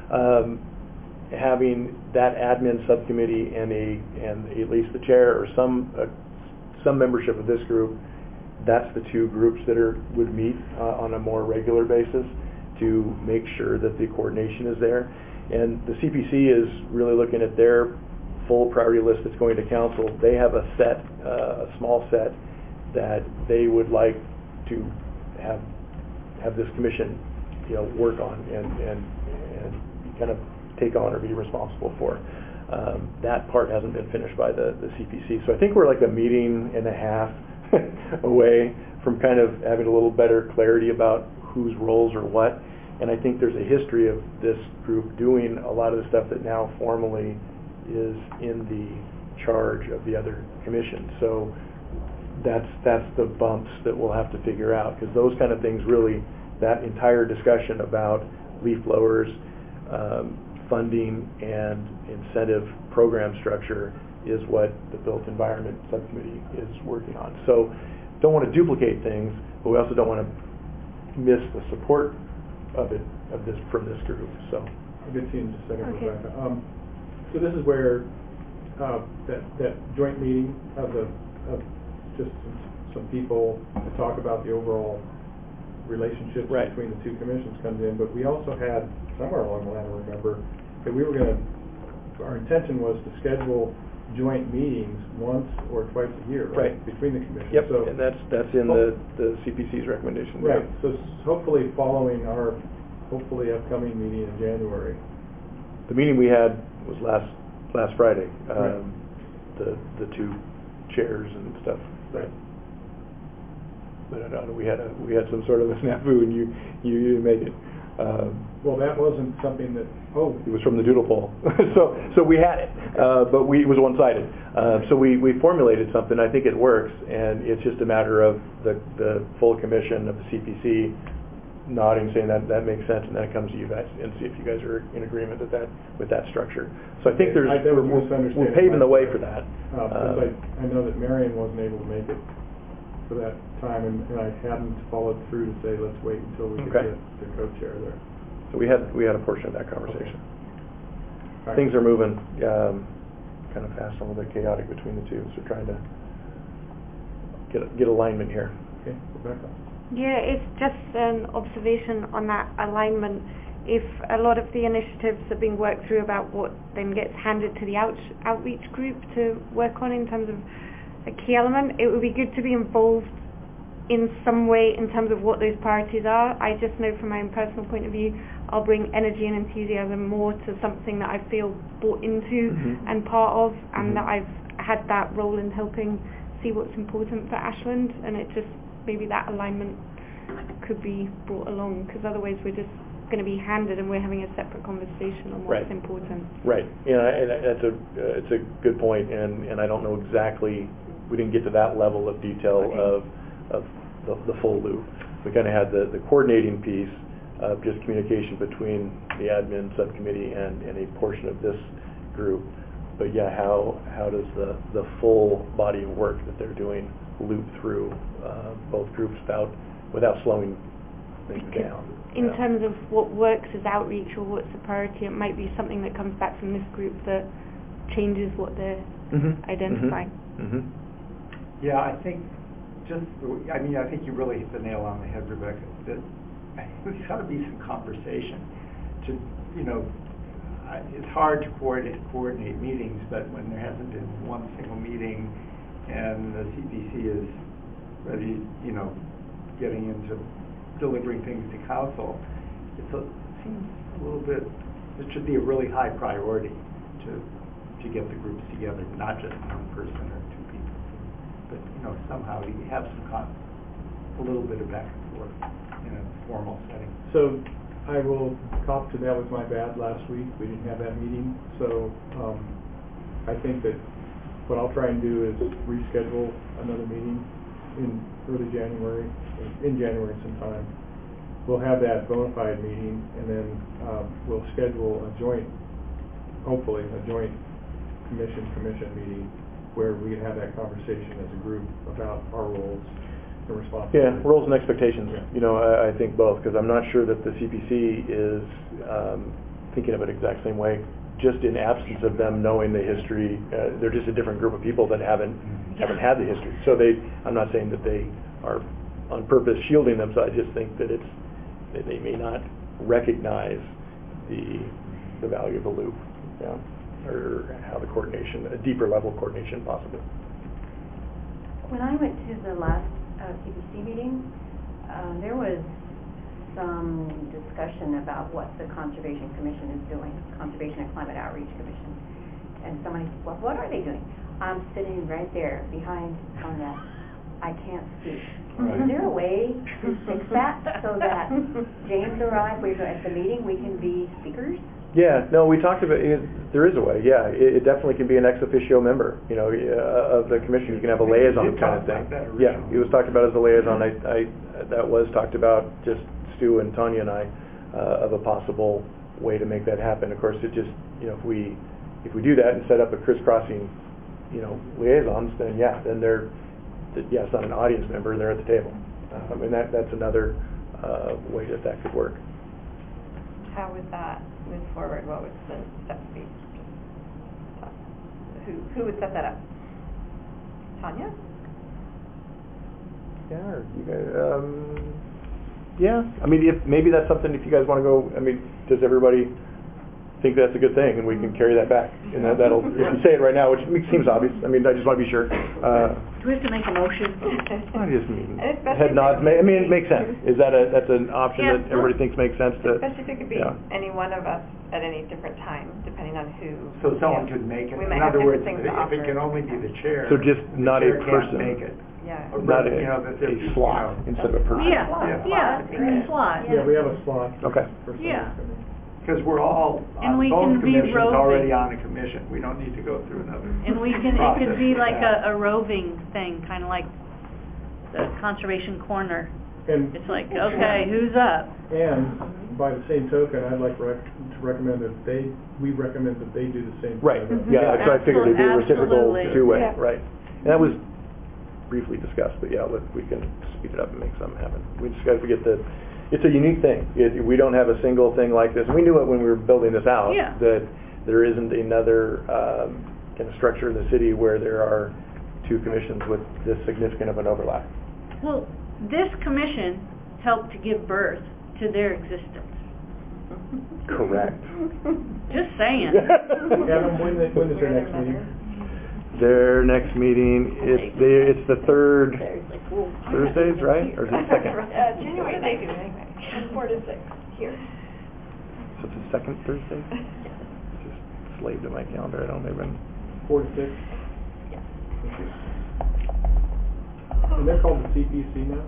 Having that admin subcommittee and at least the chair or some membership of this group, that's the two groups that would meet on a more regular basis. to make sure that the coordination is there. And the CPC is really looking at their full priority list that's going to council. They have a set, a small set that they would like to have this commission, work on and kind of take on or be responsible for. That part hasn't been finished by the CPC. So I think we're like a meeting and a half away from kind of having a little better clarity about whose roles are what. And I think there's a history of this group doing a lot of the stuff that now formally is in the charge of the other commission. So that's the bumps that we'll have to figure out, because those kind of things really, that entire discussion about leaf blowers, funding and incentive program structure is what the Built Environment Subcommittee is working on. So don't want to duplicate things, but we also don't want to miss the support of this from this group. So I'll get to you in just a second, Okay. Rebecca. So this is where that joint meeting of just some people to talk about the overall relationships Right. between the two commissions comes in. But we also had somewhere along the line, I remember, that we were going to. Our intention was to schedule joint meetings once or twice a year, right, between the commissions. Yep, so, and that's in the CPC's recommendation. Right. So hopefully following our upcoming meeting in January. The meeting we had was last Friday. Right. The two chairs and stuff. Right. But I don't know, we had some sort of a snafu and you didn't make it. Well, that wasn't something that. Oh, it was from the doodle poll. so we had it, but it was one-sided. So we formulated something. I think it works, and it's just a matter of the full commission of the CPC nodding, saying that makes sense, and then it comes to you guys and see if you guys are in agreement with that structure. So I think we're paving the way for that. I know that Marion wasn't able to make it for that time, and I hadn't followed through to say let's wait until we could get the co-chair there. So we had a portion of that conversation. Okay. Right. Things are moving kind of fast, a little bit chaotic between the two, so we're trying to get alignment here. Okay, Rebecca. Yeah, it's just an observation on that alignment. If a lot of the initiatives are being worked through about what then gets handed to the outreach group to work on in terms of a key element, it would be good to be involved in some way in terms of what those priorities are. I just know from my own personal point of view, I'll bring energy and enthusiasm more to something that I feel bought into and part of, and that I've had that role in helping see what's important for Ashland, and it just, maybe that alignment could be brought along, because otherwise we're just going to be handed and we're having a separate conversation on what's important. Right. Yeah, and it's a good point, and I don't know exactly, we didn't get to that level of detail of the full loop. We kind of had the coordinating piece of just communication between the admin subcommittee and a portion of this group. But yeah, how does the full body of work that they're doing loop through both groups without slowing things down? In terms of what works as outreach or what's a priority, it might be something that comes back from this group that changes what they're identifying. Yeah, I think I think you really hit the nail on the head, Rebecca, that there's got to be some conversation. It's hard to coordinate meetings, but when there hasn't been one single meeting and the CPC is ready, getting into delivering things to council, it seems a little bit, it should be a really high priority to get the groups together, not just one person or two people, but somehow you have a little bit of back and forth in a formal setting. So I will cop to that was my bad last week. We didn't have that meeting, so I think that what I'll try and do is reschedule another meeting in early January, in January sometime. We'll have that bona fide meeting, and then we'll schedule hopefully a joint commission meeting where we can have that conversation as a group about our roles and responsibilities. Yeah, roles and expectations. I think both, because I'm not sure that the CPC is thinking of it exact same way. Just in absence of them knowing the history, they're just a different group of people that haven't had the history. So I'm not saying that they are on purpose shielding them. So I just think that they may not recognize the value of the loop, or how the coordination, a deeper level of coordination possible. When I went to the last CPC meeting, there was some discussion about what the Conservation Commission is doing, Conservation and Climate Outreach Commission. And somebody said, well, what are they doing? I'm sitting right there behind on that. I can't speak. Is there a way to fix that so that James or I, if we're at the meeting, we can be speakers? Yeah, no, we talked about it. There is a way. Yeah, it definitely can be an ex officio member, of the commission. You can have a liaison kind of thing. Yeah, it was talked about as a liaison. That was talked about, just Stu and Tanya and I, of a possible way to make that happen. Of course, it just, if we do that and set up a crisscrossing, liaisons, then they're, it's not an audience member, they're at the table. And that's another way that could work. How would that move forward? What would the steps be? Who would set that up? Tanya? Yeah, or you guys, yeah. I mean, maybe that's something, if you guys want to go, does everybody think that's a good thing, and we can carry that back? And that'll, if you say it right now, which seems obvious, I just want to be sure. Do we have to make a motion? I just mean, head nods, it makes sense. Is that's an option that everybody thinks makes sense? Especially if it could be any one of us at any different time, depending on who. So someone could make it. We might In have other words, different things to if it offer. can only be the chair. So just not the a chair person. Can't make it. Yeah. Not a slot instead of a person. Yeah, slot. Yeah, we have a slot. Okay. For Yeah. Because we're all And on we both can be commissions roving. already on a commission. We don't need to go through another And it could be like a roving thing, kind of like the Conservation Corner. And It's like, okay, who's up? And by the same token, I'd like to recommend that we recommend that they do the same thing. Right. Yeah, so I figured it'd be a reciprocal Absolutely. two-way. Yeah. Right. And that was briefly discussed, but we can speed it up and make something happen. We just got to get it's a unique thing. We don't have a single thing like this. And we knew it when we were building this out, that there isn't another kind of structure in the city where there are two commissions with this significant of an overlap. Well, this commission helped to give birth to their existence. Correct. Just saying. Adam, when is their next meeting? Their next meeting, it's the third Thursdays, right? Or is it second? January 2nd, 4 to 6 here. So it's the second Thursday? Just slave to my calendar. I don't even. 4 to 6? Yeah. And they're called the CPC now?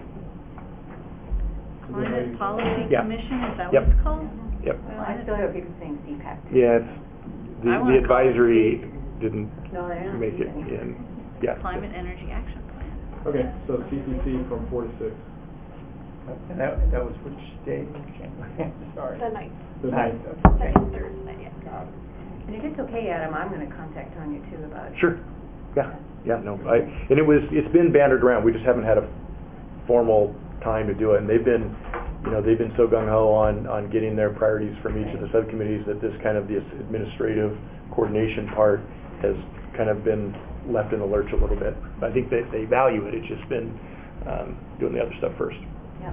Climate Policy Yeah. Commission, is that Yep. what it's called? Yep. Well, I still have people saying CPAC. Yeah, it's I wanna the advisory didn't No, they're not. make it in. Yeah. Climate Energy Action Plan. Okay, so CPC from 4 to 6. And that was which day? Sorry. The night. The ninth. Okay. Thursday, yeah. Got it. And if it's okay, Adam, I'm going to contact Tanya too about it. Sure. Yeah. Yeah. No. It's been bantered around. We just haven't had a formal time to do it, and they've been so gung ho on getting their priorities from each of the subcommittees that this kind of this administrative coordination part has kind of been left in the lurch a little bit. I think that they value it. It's just been doing the other stuff first. Yep.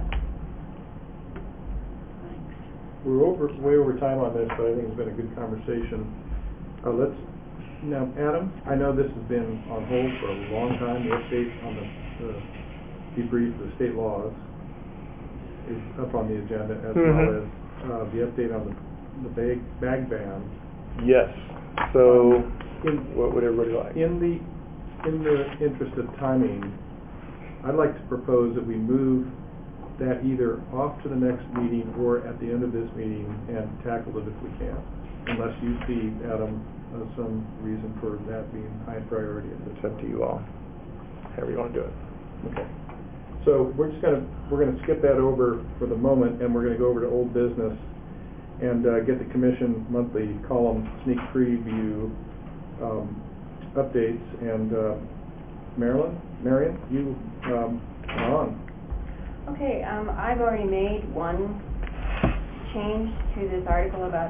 We're way over time on this, but I think it's been a good conversation. Now, Adam, I know this has been on hold for a long time. The update on the debrief of the state laws is up on the agenda, as well as the update on the bag ban. Yes. So, what would everybody like? In the interest of timing, I'd like to propose that we move that either off to the next meeting or at the end of this meeting and tackle it if we can, unless you see, Adam, some reason for that being high priority. It's up to you all. However you want to do it. Okay. So we're gonna skip that over for the moment, and we're gonna go over to old business and get the commission monthly column sneak preview updates. And Marion, you are on. Okay, I've already made one change to this article about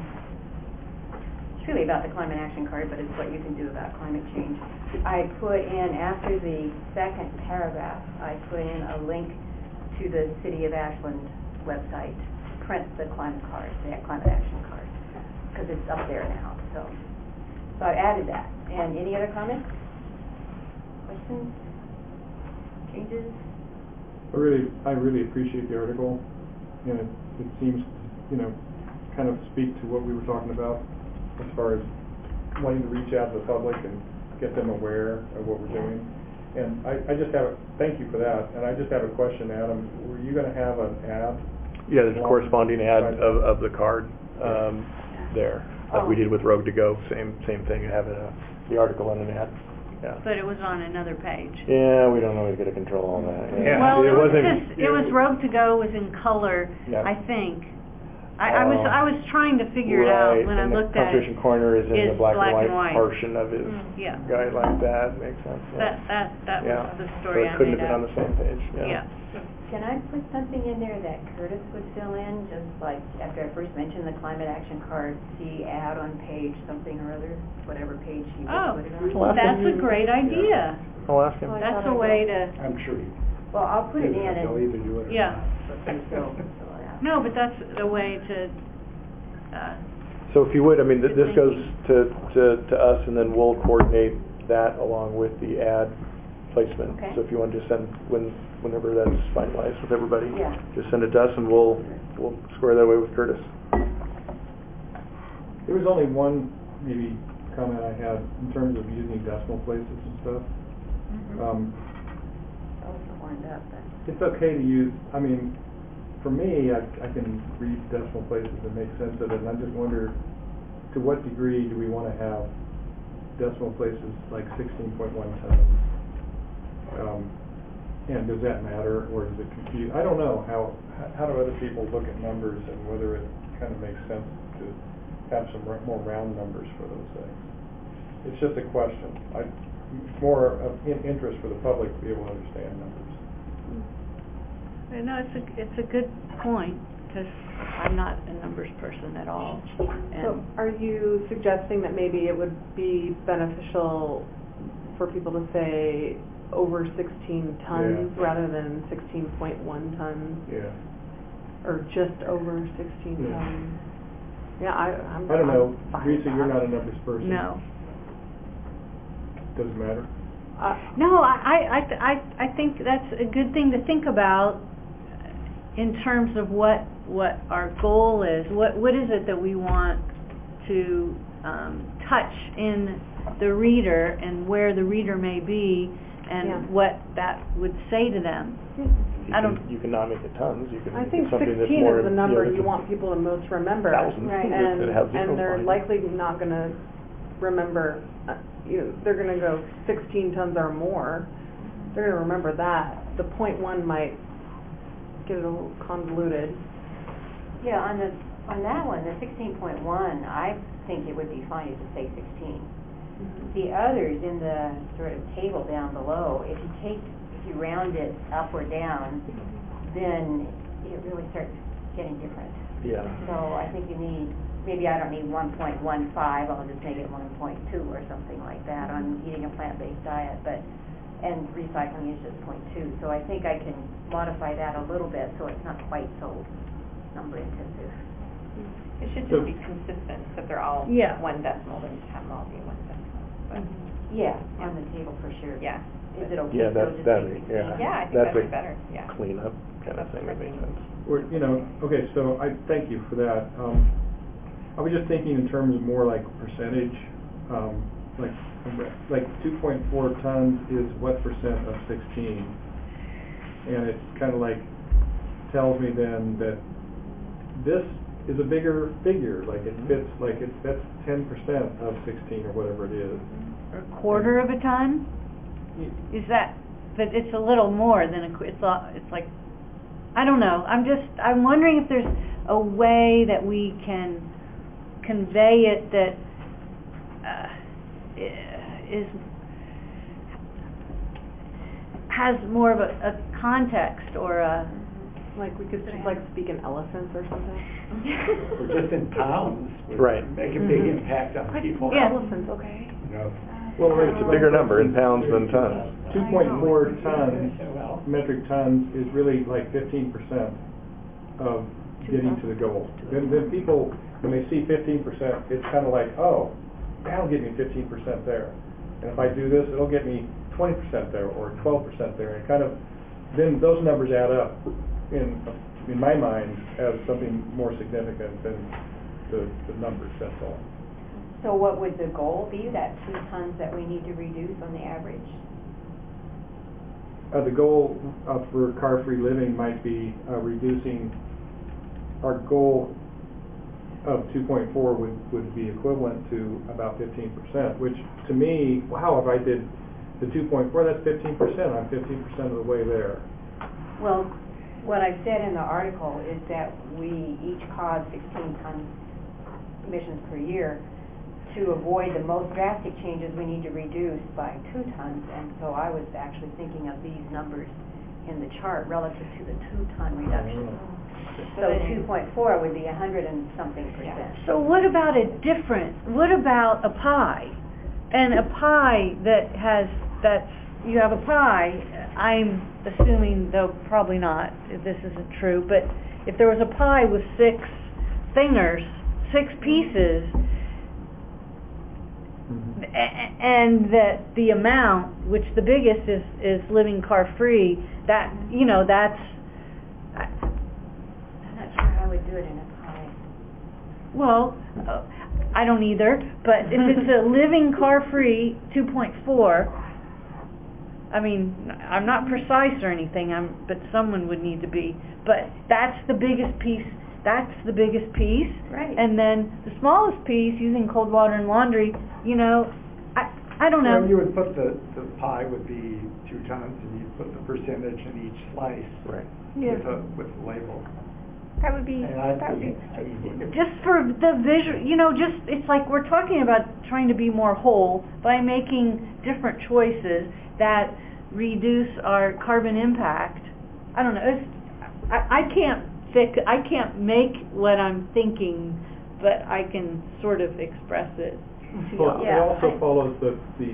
it's really about the climate action card, but it's what you can do about climate change. I put in, after the second paragraph, I put in a link to the City of Ashland website print the climate card, the climate action card, because it's up there now, so I added that. And any other comments? Questions? Changes? I really appreciate the article, and it seems, kind of speak to what we were talking about as far as wanting to reach out to the public and get them aware of what we're doing. And I just thank you for that, and I just have a question, Adam. Were you going to have an ad? Yeah, there's a corresponding ad of the card there, like we did with Rogue to Go. Same thing. You have the article and an ad. Yeah. But it was on another page. Yeah, we don't always get to control all that. Yeah. Well, it wasn't. was Rogue to Go was in color, Yeah. I think. I was trying to figure it out when I looked at it. Conservation Corner is in the black and white portion of his Yeah. guide like that. Makes sense. Yeah. That Yeah. was the story So it couldn't I have made been on up. the same page. Yeah. Can I put something in there that Curtis would fill in, just like after I first mentioned the climate action card, see ad on page something or other, whatever page he would put it on? Well, That's a great idea. I'll ask him. That's a way to, I'm sure you. Well, I'll put it in They'll and, either do it or yeah. not. so, No, but that's a way to, So if you would, I mean, Good this goes thinking. to us, and then we'll coordinate that along with the ad placement. Okay. So if you want to send whenever that's finalized with everybody, Yeah. just send it to us, and we'll square that away with Curtis. There was only one maybe comment I had in terms of using decimal places and stuff. I was lined up then. It's okay to use, I mean, for me, I can read decimal places and make sense of it, and I just wonder, to what degree do we want to have decimal places like 16.1 tons? And does that matter, or does it confuse? I don't know how do other people look at numbers and whether it kind of makes sense to have some more round numbers for those things. It's just a question. It's more of interest for the public to be able to understand numbers. no, it's a good point, because I'm not a numbers person at all. So are you suggesting that maybe it would be beneficial for people to say over 16 tons rather than 16.1 tons? Yeah. Or just over 16 tons? Yeah, I don't know. fine with Teresa, you're that. not a numbers person. No. Doesn't matter. No, I think that's a good thing to think about in terms of what our goal is. What is it that we want to touch in the reader, and where the reader may be, and what that would say to them. You can not make it tons. You can I make think it something 16 that's more, is the number you that's want people to most remember. thousands Right. that have zeros And they're behind it. likely not going to remember, they're going to go 16 tons or more. They're going to remember that. The .1 might get it a little convoluted. Yeah, on that one, the 16.1, I think it would be fine to say 16. The others in the sort of table down below, if you round it up or down, then it really starts getting different. Yeah. So I think maybe I don't need 1.15, I'll just make it 1.2 or something like that on eating a plant-based diet, and recycling is just 0.2. So I think I can modify that a little bit so it's not quite so number intensive. It should just be consistent, so if they're all 1 decimal, then just have them all be 1 decimal. But, Yeah, on the table for sure. yeah. Is it okay? Yeah, so just say 16? Yeah, I think that's that'd a be better, yeah. cleanup kind of thing that makes sense. Or, okay, so I thank you for that. I was just thinking in terms of more like percentage, like 2.4 tons is what percent of 16? And it kind of like tells me then that this is a bigger figure, like it fits, that's 10% of 16 or whatever it is. Or a quarter of a ton? Is that, but it's a little more than it's like, I don't know. I'm wondering if there's a way that we can convey it that has more of a context, or a... Like we could just like speak in elephants or something. Or just in pounds. would Right. Make a big impact on people. Yeah. Elephants, okay. Well, It's a bigger number in pounds than tons. 2.4 tons, metric tons, is really like 15% of getting to the goal. Then people, when they see 15%, it's kind of like, oh, that'll get me 15% there. And if I do this, it'll get me 20% there or 12% there. And kind of, then those numbers add up in my mind as something more significant than the numbers, that's all. So what would the goal be, that 2 tons that we need to reduce on the average? The goal for car-free living might be reducing, our goal of 2.4 would be equivalent to about 15%, which to me, wow, if I did the 2.4, that's 15%. I'm 15% of the way there. Well, what I said in the article is that we each cause 16 tons emissions per year. To avoid the most drastic changes, we need to reduce by 2 tons, and so I was actually thinking of these numbers in the chart relative to the 2-ton reduction. So 2.4 would be 100 and something %. So what about what about a pie? And a pie you have a pie, I'm assuming, though probably not, if this isn't true, but if there was a pie with 6 pieces, and that the amount, which the biggest is living car-free, that, that's... I'm not sure how I would do it in a pie. Well, I don't either, but if it's a living car-free 2.4, I mean, I'm not precise or anything, but someone would need to be. But that's the biggest piece. Right. And then the smallest piece, using cold water and laundry, I don't know. Well, you would put the pie would be 2 tons, and you put the percentage in each slice. Right. Yeah. With a label. That would be Just for the visual, it's like we're talking about trying to be more whole by making different choices that reduce our carbon impact. I don't know. I can't make what I'm thinking, but I can sort of express it. Well, it also follows the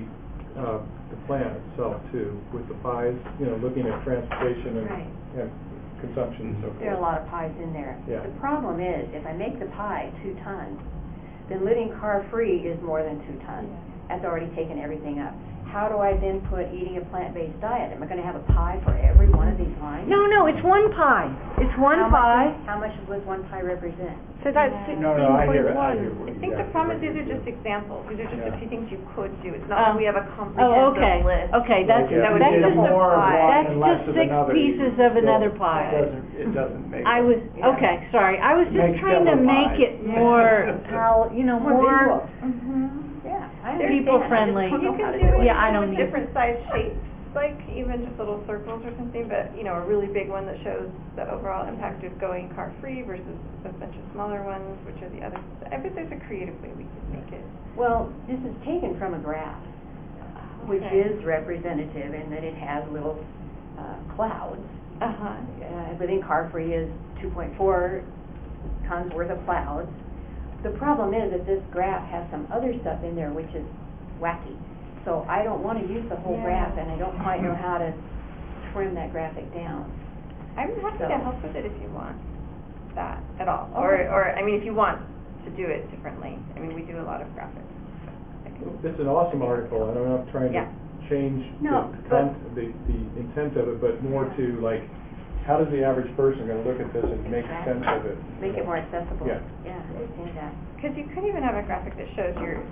plan itself too, with the pies. Looking at transportation and consumption and so forth. There are a lot of pies in there. Yeah. The problem is, if I make the pie 2 tons, then living car-free is more than 2 tons. That's already taken everything up. How do I then put eating a plant-based diet? Am I going to have a pie for every one of these lines? No, it's one pie. It's one pie. How much does one pie represent? So that's No, I hear 16.1. I think the problem is these are just examples. These are just a few things you could do. It's not like we have a comprehensive list. Okay, that's That would just be a more of pie. one That's and less just of 6 another. pieces of another pie. It doesn't make Okay, sorry. I was just Make trying to several make pies. it more, more Yeah, I people understand. friendly. You can do it I don't with need different size shapes, like even just little circles or something, but a really big one that shows the overall impact of going car-free versus a bunch of smaller ones, which are the other. I bet there's a creative way we could make it. Well, this is taken from a graph, which Okay. is representative in that it has little clouds. Living car-free is 2.4 tons worth of clouds. The problem is that this graph has some other stuff in there which is wacky. So I don't want to use the whole graph, and I don't quite know how to trim that graphic down. I'm happy to help with it if you want that at all. Okay. Or I mean, if you want to do it differently. I mean, we do a lot of graphics. It's an awesome article, and I'm not trying to change the intent of it, but more to like, how does the average person going to look at this and make sense of it? Make it more accessible. Yeah. Yeah, I understand that. Because you could even have a graphic that shows your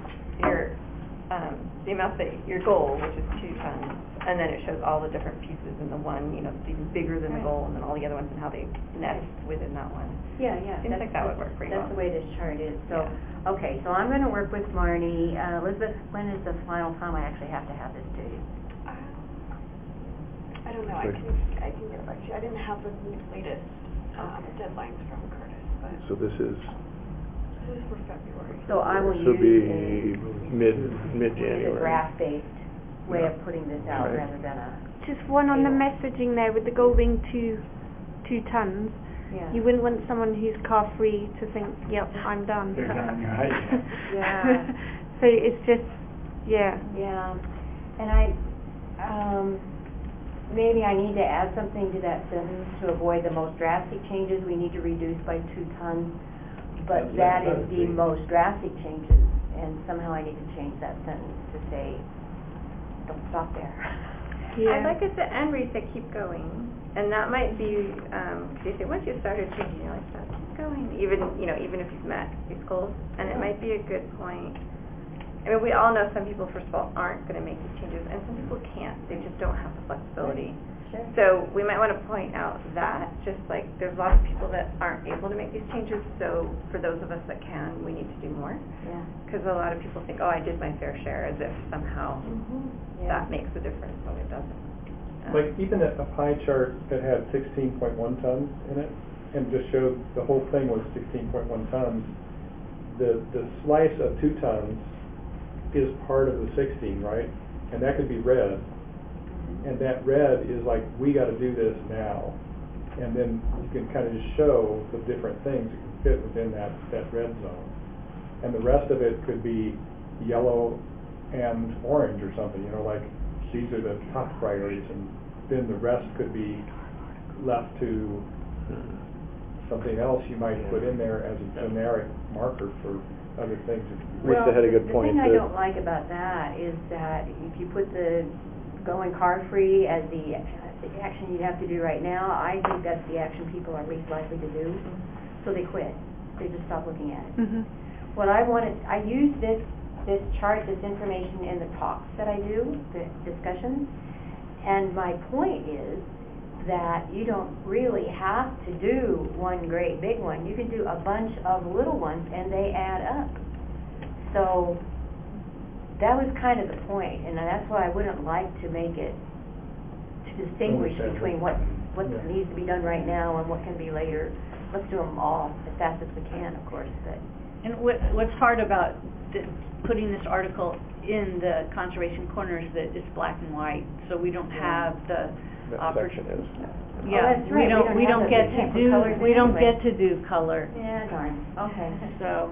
the amount that your goal, which is 2 tons, and then it shows all the different pieces in the one, it's even bigger than the goal, and then all the other ones and how they nest within that one. Yeah. Seems like that would work pretty well. That's the way this chart is. So, okay, so I'm going to work with Marnie. Elizabeth, when is the final time I actually have to have this to you? I don't know. I can get it back to you. I didn't have the latest deadlines from Curtis, but So this is this is for February. So I will this will use be mid-January. a graph-based way of putting this out Right. rather than a... Just one on the messaging there with the goal being 2 tons. Yeah. You wouldn't want someone who's car-free to think, yep, I'm done. They're done, right. Yeah. So it's just, Yeah. And I, maybe I need to add something to that sentence to avoid the most drastic changes we need to reduce by 2 tons, but that is the most drastic changes, and somehow I need to change that sentence to say, don't stop there. Yeah. I'd like it to end where you say keep going, and that might be, because you say once you started changing, you're like, oh, keep going, even if you've met these goals, and it might be a good point. I mean, we all know some people, first of all, aren't going to make these changes, and some people can't. They just don't have the flexibility. Sure. So we might want to point out that, just like there's lots of people that aren't able to make these changes, so for those of us that can, we need to do more. Yeah. Because a lot of people think, oh, I did my fair share, as if somehow Yeah. that makes a difference, but it doesn't. Like even a pie chart that had 16.1 tons in it, and just showed the whole thing was 16.1 tons, the slice of 2 tons is part of the 16, right? And that could be red. And that red is like, we got to do this now. And then you can kind of just show the different things that can fit within that red zone. And the rest of it could be yellow and orange or something, like these are the top priorities, and then the rest could be left to something else you might put in there as a generic marker for other things. Risa had a good point. The thing I don't like about that is that if you put the going car-free as the action you have to do right now, I think that's the action people are least likely to do. So they quit. They just stop looking at it. What I wanted, I use this chart, this information in the talks that I do, the discussions, and my point is that you don't really have to do one great big one. You can do a bunch of little ones and they add up. So that was kind of the point, and that's why I wouldn't like to make it to distinguish between what needs to be done right now and what can be later. Let's do them all as fast as we can, of course. But and what's hard about putting this article in the conservation corner is that it's black and white, so we don't have the section is. Yeah, that's right. we don't get to do color. Yeah, darn. Okay. So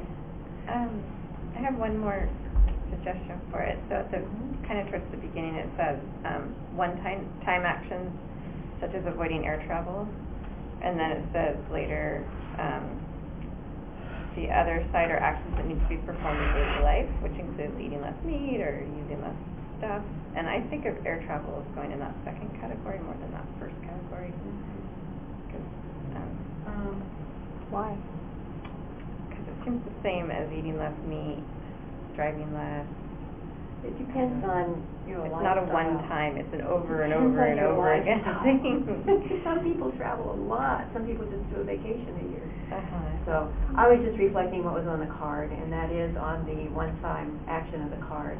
I have one more suggestion for it. So at the kind of towards the beginning, it says one-time actions such as avoiding air travel, and then it says later the other side are actions that need to be performed in daily life, which includes eating less meat or using less stuff. And I think of air travel as going in that second category more than that first category. Why? Because it seems the same as eating less meat, driving less. It depends on your It's lifestyle. not a one-time, it's an over and over and over again thing. Some people travel a lot. Some people just do a vacation a year. Uh-huh. So I was just reflecting what was on the card, and that is on the one-time action of the card.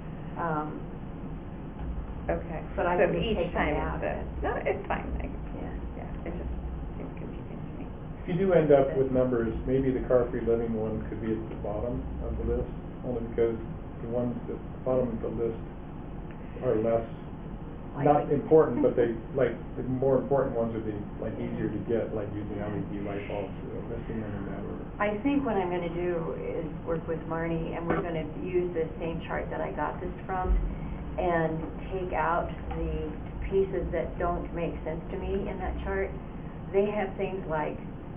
Okay. But I so can each take time that out. no, it's fine. Yeah. It just seems confusing to me. If you do end up with numbers, maybe the car-free living one could be at the bottom of the list, only because the ones at the bottom of the list are less, not important, but the more important ones would be easier to get, like using LED light bulbs, listing them in that order. I think what I'm going to do is work with Marnie, and we're going to use the same chart that I got this from, and take out the pieces that don't make sense to me in that chart. They have things like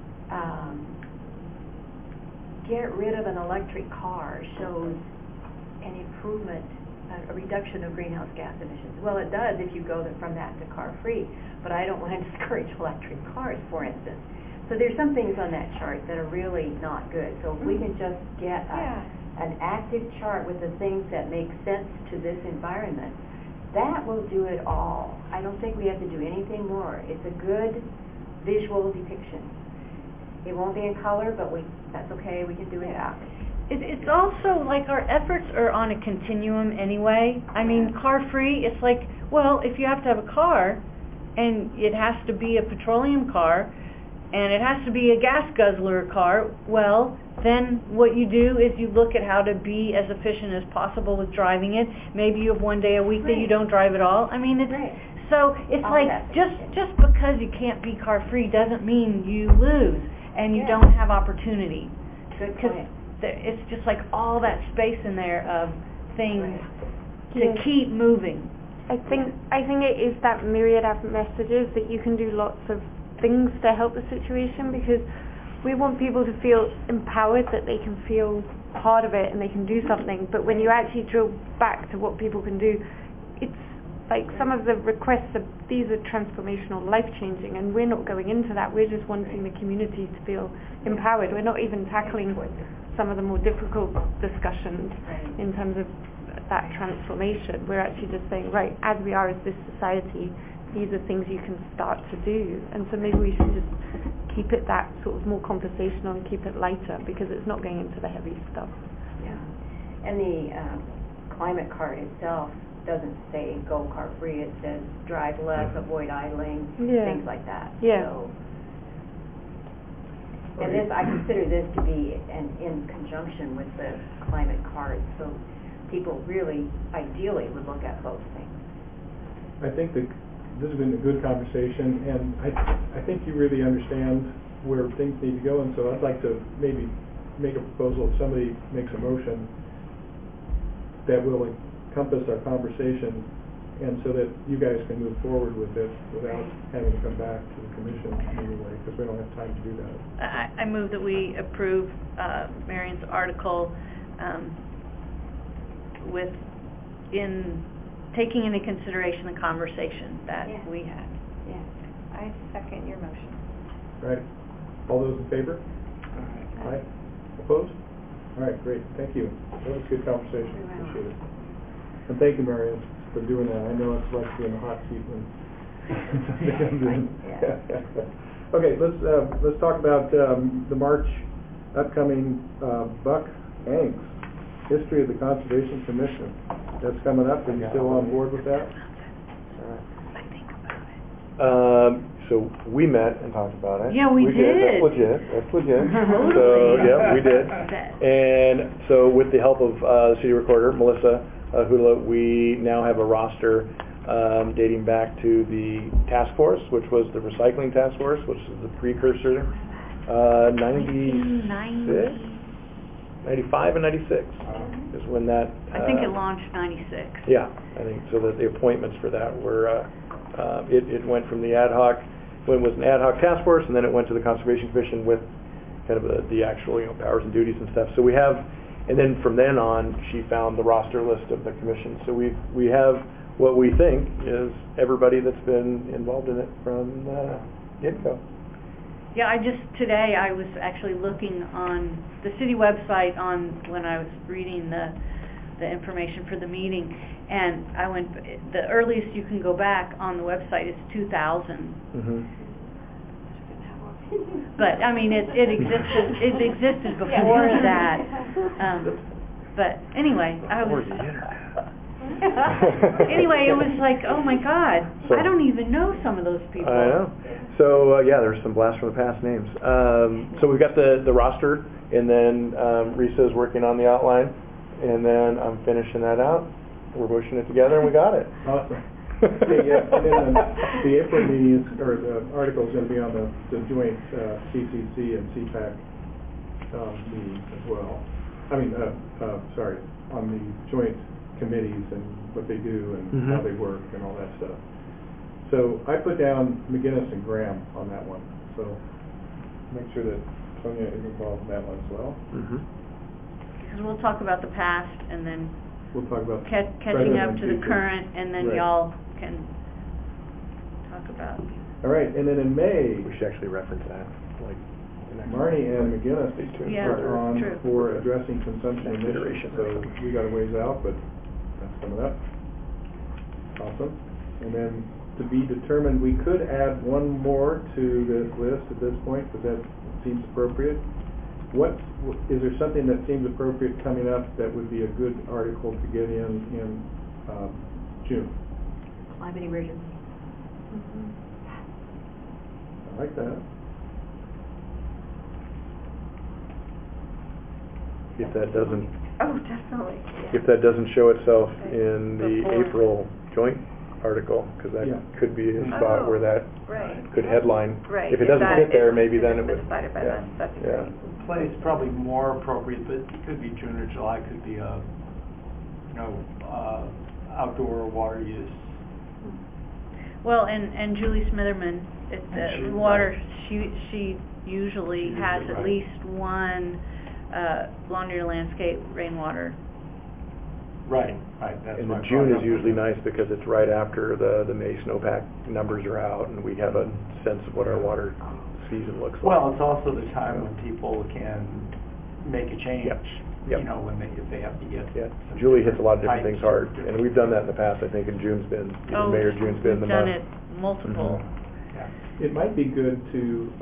get rid of an electric car shows an improvement, a reduction of greenhouse gas emissions. Well, it does if you go from that to car-free, but I don't want to discourage electric cars, for instance. So there's some things on that chart that are really not good. So if we can just get an active chart with the things that make sense to this environment, that will do it all. I don't think we have to do anything more. It's a good visual depiction. It won't be in color, but that's okay. We can do it out. It's also like our efforts are on a continuum anyway. I mean, car-free, it's like, well, if you have to have a car, and it has to be a petroleum car, and it has to be a gas guzzler car, well, then what you do is you look at how to be as efficient as possible with driving it. Maybe you have one day a week that you don't drive at all. I mean, so it's like just because you can't be car-free doesn't mean you lose and you don't have opportunity. Good point. It's just like all that space in there of things to keep moving. I think it is that myriad of messages that you can do lots of things to help the situation, because we want people to feel empowered, that they can feel part of it and they can do something. But when you actually drill back to what people can do, it's like some of the requests these are transformational, life-changing, and we're not going into that. We're just wanting the community to feel empowered. We're not even tackling some of the more difficult discussions in terms of that transformation. We're actually just saying, right, as we are as this society, these are things you can start to do. And so maybe we should just keep it that sort of more conversational and keep it lighter, because it's not going into the heavy stuff. Yeah. And the climate card itself doesn't say go car free. It says drive less, avoid idling, things like that. Yeah. So, and this, I consider this to be in conjunction with the climate card. So people really, ideally, would look at both things. I think that this has been a good conversation, and I think you really understand where things need to go, and so I'd like to maybe make a proposal. If somebody makes a motion that will encompass our conversation, and so that you guys can move forward with this without having to come back to the commission anyway, because we don't have time to do that. I move that we approve Marion's article in taking into consideration the conversation that we had. Yeah. I second your motion. Right. All those in favor? Aye. Opposed? All right, great. Thank you. That was a good conversation. Appreciate it. And thank you, Marion, for doing that. I know it's like being in the hot seat when something comes in. Okay, let's talk about the March upcoming Buck Hanks, History of the Conservation Commission. That's coming up. Are you still on board with that? So we met and talked about it. Yeah, we did. That's legit. So, yeah, we did. And so with the help of the city recorder, Melissa Hudla, we now have a roster dating back to the task force, which was the recycling task force, which is the precursor, 96? 95 and 96 is when that... I think it launched 96. Yeah, I think so. That the appointments for that were, it went from the ad hoc, when it was an ad hoc task force, and then it went to the Conservation Commission with kind of the actual powers and duties and stuff. So we have, and then from then on, she found the roster list of the commission. So we have what we think is everybody that's been involved in it from get-go. Yeah, today I was actually looking on the city website when I was reading the information for the meeting, and I went, the earliest you can go back on the website is 2000. Mm-hmm. But I mean, it existed before that. But anyway, anyway, it was like, oh my God, I don't even know some of those people. I know. So there's some blast from the past names. So we've got the roster, and then Risa is working on the outline, and then I'm finishing that out. We're pushing it together, and we got it. Awesome. Okay, yeah, and then the April meeting or the article is going to be on the joint CCC and CPAC meetings as well. I mean, sorry, on the joint committees and what they do and how they work and all that stuff. So I put down McGinnis and Graham on that one. So make sure that Sonia is involved in that one as well. Because we'll talk about the past, and then we'll talk about catching up to the current, and then y'all can talk about. All right, and then in May, we should actually reference that. Marnie and McGinnis are on for addressing consumption emissions. So we got a ways out, but that's coming up. Awesome. And then to be determined, we could add one more to this list at this point, because that seems appropriate. Is there something that seems appropriate coming up that would be a good article to get in June? Climate emergency. I like that. If that doesn't. Oh, definitely. Yeah. If that doesn't show itself in the April joint article, because that could be a spot where that could headline. Right. If it doesn't fit there, maybe then it would. Decided by then. That's great. Place probably more appropriate, but it could be June or July. Could be outdoor water use Well, and Julie Smitherman, at water, she usually has at least one laundry to landscape rainwater. Right, that's And my the June is problem. usually nice because it's right after the May snowpack numbers are out and we have a sense of what our water season looks like. Well, it's also the time when people can make a change. Yep. You know, if they have to get. Yeah, Julie hits a lot of different pipes things hard, or and we've done that in the past, I think, and June's been, Oh, May or June's been the we've done month. it multiple. Yeah. It might be good to,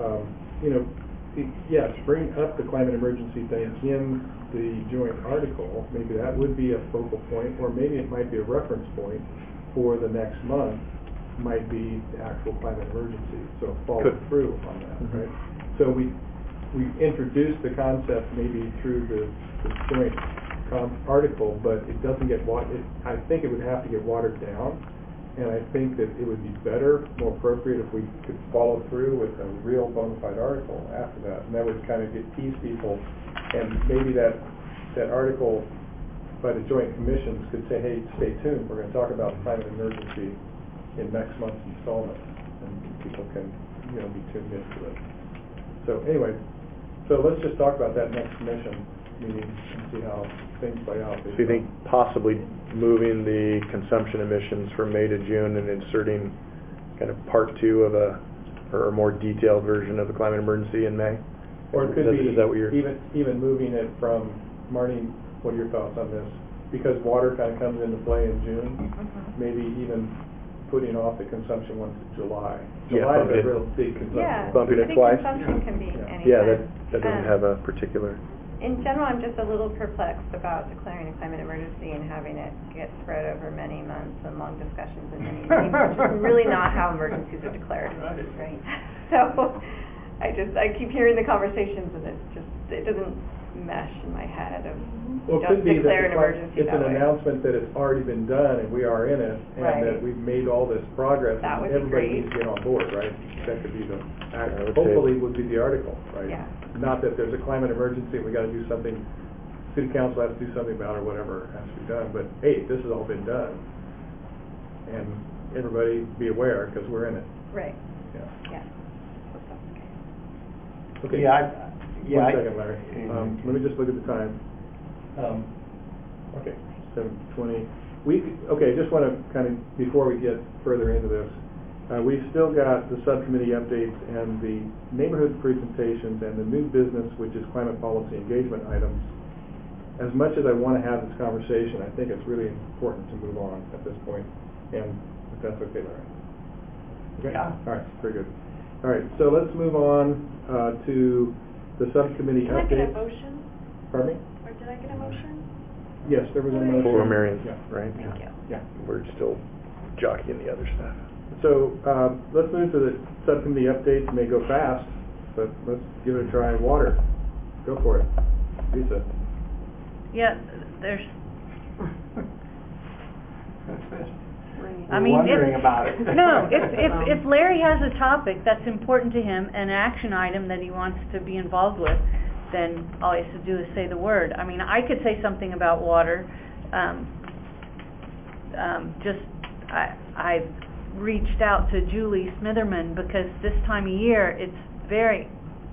yes, bring up the climate emergency thing in the joint article. Maybe that would be a focal point, or maybe it might be a reference point for the next month, might be the actual climate emergency. So follow Could. through on that, Mhm. right? So we introduced the concept maybe through the joint article, but it doesn't get I think it would have to get watered down. And I think that it would be better, more appropriate if we could follow through with a real bona fide article after that. And that would kind of tease people. And maybe that article by the joint commissions could say, hey, stay tuned. We're going to talk about climate emergency in next month's installment. And people can, be tuned into it. So anyway, let's just talk about that next commission meeting and see how things play out. So you think possibly moving the consumption emissions from May to June and inserting kind of part 2 of a more detailed version of the climate emergency in May? Or it could be is that what you're... even moving it from, Marnie, what are your thoughts on this? Because water kind of comes into play in June, maybe even putting off the consumption one to July. July is a real big consumption. Yeah, Bumping it I think twice? consumption can be anytime. Yeah, that doesn't have a particular... In general, I'm just a little perplexed about declaring a climate emergency and having it get spread over many months and long discussions and many meetings, which is really not how emergencies are declared. Right. So, I keep hearing the conversations and it doesn't mesh in my head of Well, it just could be declare an that emergency it's that an way. announcement that it's already been done and we are in it, and Right. that we've made all this progress. That and would be everybody great. needs to get on board, right? That could be would hopefully would be the article, right? Yeah. Not that there's a climate emergency and we got to do something, city council has to do something about it or whatever has to be done, but hey, this has all been done. And everybody be aware, because we're in it. Right, Yeah. yeah. Okay. One second, Larry. Let me just look at the time. Okay, 7:20. Just want to kind of, before we get further into this, we've still got the subcommittee updates and the neighborhood presentations and the new business, which is climate policy engagement items. As much as I want to have this conversation, I think it's really important to move on at this point, and if that's okay, Larry. Okay? Yeah. All right, very good. All right, so let's move on to the subcommittee Can I updates. get a motion? Pardon me? Or did I get a motion? Yes, there was a motion. For Marion, Yeah. right? Thank you. Yeah. We're still jockeying the other stuff. So let's move to the subcommittee updates. It may go fast, but let's give it a try. Water. Go for it. Lisa. Yeah, there's, I We're mean, wondering about it. No, if Larry has a topic that's important to him, an action item that he wants to be involved with, then all he has to do is say the word. I mean, I could say something about water. I've reached out to Julie Smitherman because this time of year, it's very,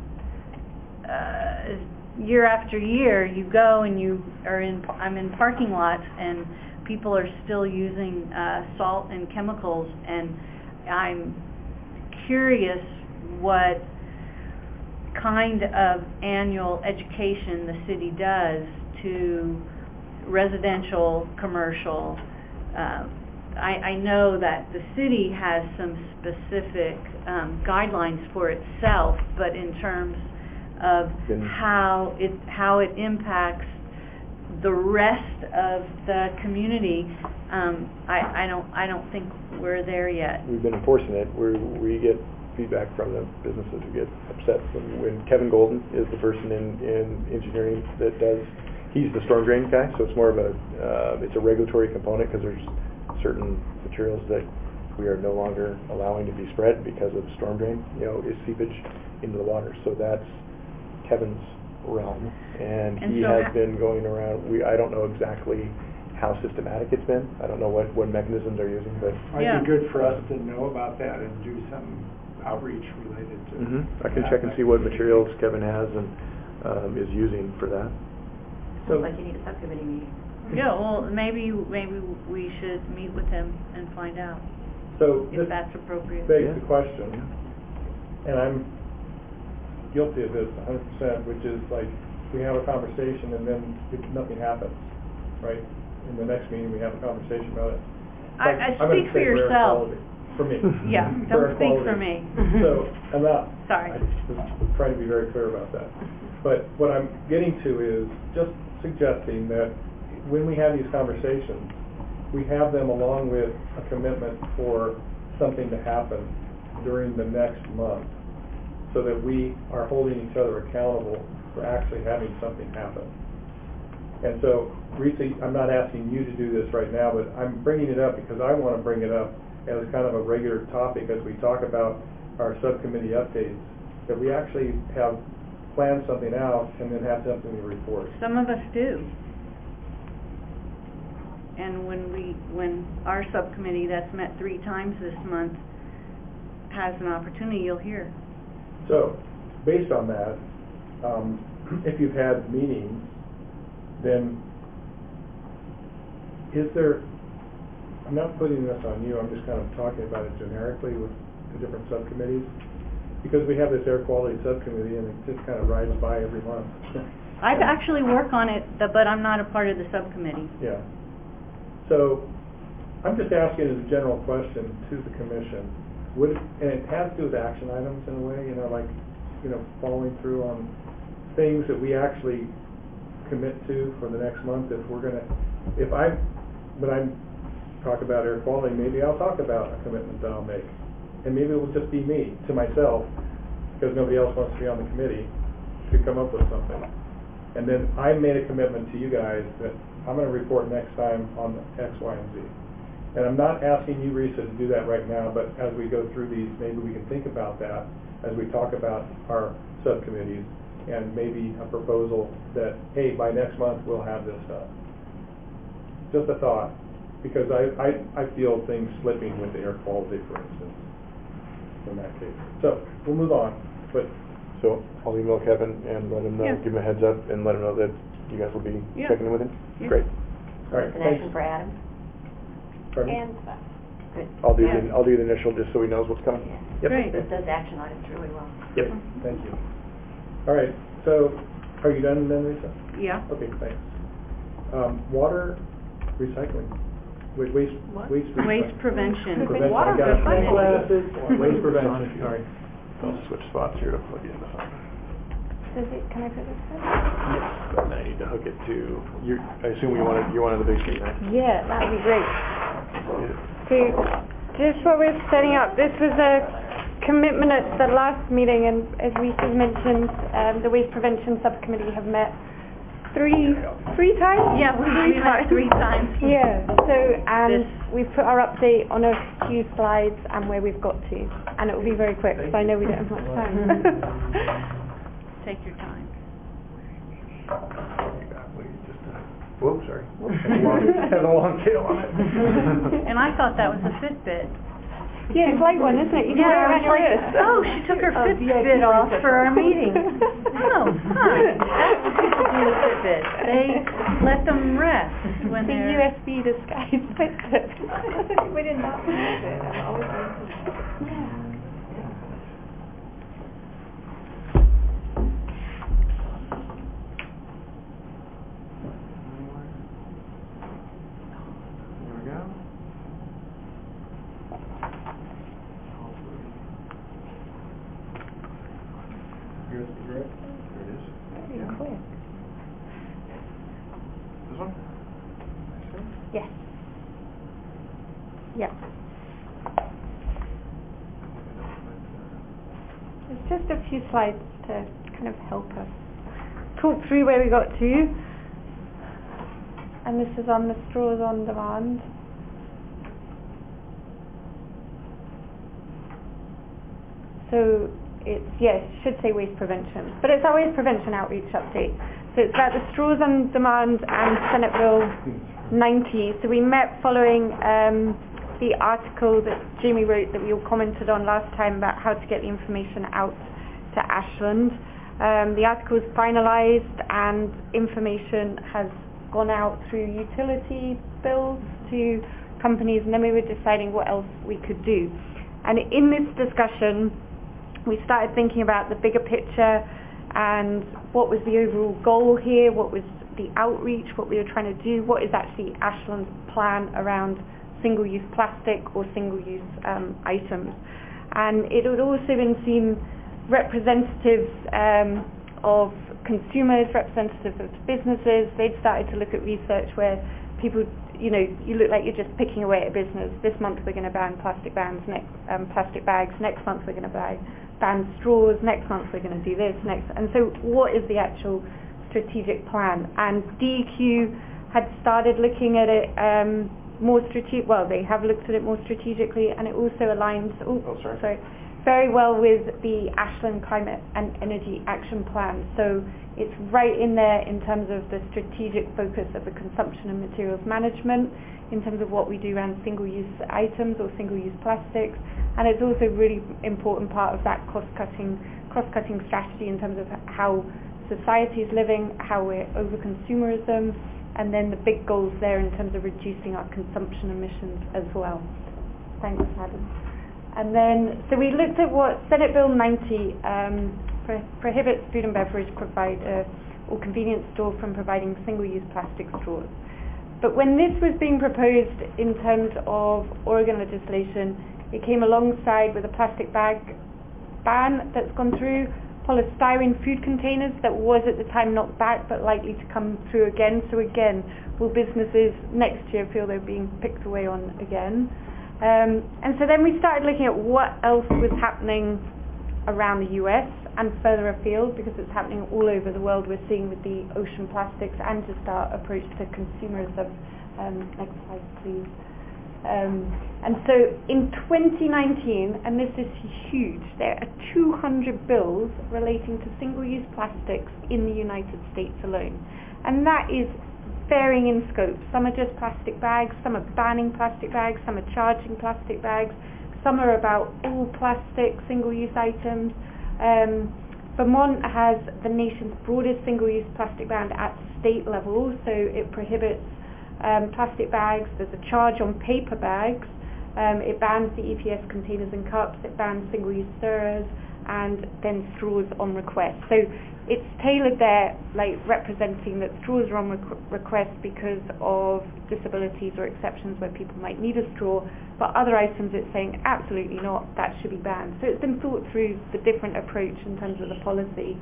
year after year, you go and I'm in parking lots and people are still using salt and chemicals, and I'm curious what kind of annual education the city does to residential, commercial. I know that the city has some specific guidelines for itself, but in terms of how it impacts the rest of the community, I don't think we're there yet. We've been enforcing it. We get feedback from the businesses who get upset when Kevin Golden is the person in engineering that does. He's the storm drain guy, so it's more of it's a regulatory component because there's certain materials that we are no longer allowing to be spread because of storm drain, is seepage into the water. So that's Kevin's realm, and he so has been going around. I don't know exactly how systematic it's been. I don't know what mechanisms they're using, but Might be good for us to know about that and do some outreach related to I can check and see what materials Kevin has and is using for that. Sounds like you need a subcommittee meeting. Yeah, well, maybe we should meet with him and find out So if this that's appropriate. begs the question, and I'm guilty of this 100%, which is like, we have a conversation and then nothing happens, right? In the next meeting, we have a conversation about it. Like, I I'm gonna speak for say air yourself. quality. For me. Yeah, For air don't speak for quality. me. So, I'm not. Sorry. I was trying to be very clear about that. But what I'm getting to is just suggesting that when we have these conversations, we have them along with a commitment for something to happen during the next month, so that we are holding each other accountable for actually having something happen. And so, Rita, I'm not asking you to do this right now, but I'm bringing it up because I want to bring it up as kind of a regular topic as we talk about our subcommittee updates, that we actually have planned something out and then have something to report. Some of us do. And when our subcommittee that's met 3 times this month has an opportunity, you'll hear. So, based on that, if you've had meetings, then is there, I'm not putting this on you, I'm just kind of talking about it generically with the different subcommittees, because we have this air quality subcommittee and it just kind of rides by every month. I actually work on it, but I'm not a part of the subcommittee. Yeah. So, I'm just asking as a general question to the commission, and it has to do with action items in a way, like, following through on things that we actually commit to for the next month. If we're gonna, when I talk about air quality, maybe I'll talk about a commitment that I'll make, and maybe it will just be me to myself, because nobody else wants to be on the committee, to come up with something. And then I made a commitment to you guys that I'm going to report next time on X, Y, and Z. And I'm not asking you, Risa, to do that right now, but as we go through these, maybe we can think about that as we talk about our subcommittees, and maybe a proposal that, hey, by next month we'll have this done. Just a thought, because I feel things slipping with the air quality, for instance, in that case. So, we'll move on, but So I'll email Kevin and let him know, give him a heads up, and let him know that you guys will be checking in with him. Yeah. Great. all right, An thanks. action for Adam. Pardon me? And that. Good. I'll do the initial just so he knows what's coming. Yep. Great. This does action items really well. Yep. Thank you. All right, so are you done then, Risa? Yeah. Okay, thanks. Water recycling, waste recycling. Waste prevention. Prevention, I got it. Thank you. Waste prevention, sorry. I'll switch spots here to plug in the phone. Can I put this in? Yes, but then I need to hook it to, I assume you're on the big screen, right? Yeah, that would be great. So, just what we're setting up, this was a commitment at the last meeting, and as Risa mentioned, the Waste Prevention Subcommittee have met three times? Yeah, we met 3 times. Yeah, so, and we've put our update on a few slides and where we've got to, and it will be very quick, because I know we don't have much time. Take your time. Whoops, sorry. Has a long tail on it. And I thought that was a Fitbit. Yeah, it's like one, isn't it? You can wear it around your wrist. Oh, she took her Fitbit off for our meeting. Oh, hi. That's what people do with Fitbit. They let them rest when The they're... USB disguise Fitbit. We did not use it. I'm always There we go. USB drive? There it is. Very quick. This one? Yes. Yep. It's just a few slides to kind of help us talk through where we got to. And this is on the straws on demand. So it's, yes, it should say waste prevention, but it's our waste prevention outreach update. So it's about the straws on demand and Senate Bill 90. So we met following the article that Jamie wrote that we all commented on last time about how to get the information out to Ashland. The article is finalised and information has gone out through utility bills to companies, and then we were deciding what else we could do. And in this discussion we started thinking about the bigger picture and what was the overall goal here, what was the outreach, what we were trying to do, what is actually Ashland's plan around single-use plastic or single-use items. And it had also been seen representatives of consumers, representatives of businesses. They'd started to look at research where people, you look like you're just picking away at a business. This month we're going to ban plastic bags, next month we're going to ban straws, next month we're going to do this, and so what is the actual strategic plan? And DEQ had started looking at it they have looked at it more strategically, and it also aligns very well with the Ashland Climate and Energy Action Plan. So it's right in there in terms of the strategic focus of the consumption and materials management, in terms of what we do around single-use items or single-use plastics, and it's also a really important part of that cross-cutting strategy in terms of how society is living, how we're over-consumerism, and then the big goals there in terms of reducing our consumption emissions as well. Thanks, Adam. And then, so we looked at what Senate Bill 90 prohibits food and beverage provider or convenience store from providing single-use plastic straws. But when this was being proposed in terms of Oregon legislation, it came alongside with a plastic bag ban that's gone through, polystyrene food containers that was at the time knocked back but likely to come through again. So again, will businesses next year feel they're being picked away on again? And so then we started looking at what else was happening around the US and further afield, because it's happening all over the world. We're seeing with the ocean plastics and just our approach to consumerism. Next slide, please. And so in 2019, and this is huge, there are 200 bills relating to single-use plastics in the United States alone. And that is varying in scope. Some are just plastic bags, some are banning plastic bags, some are charging plastic bags, some are about all plastic single-use items. Vermont has the nation's broadest single-use plastic ban at state level, so it prohibits plastic bags. There's a charge on paper bags. It bans the EPS containers and cups. It bans single-use stirrers, and then straws on request. So it's tailored there, like representing that straws are on request because of disabilities or exceptions where people might need a straw, but other items it's saying absolutely not, that should be banned. So it's been thought through the different approach in terms of the policy.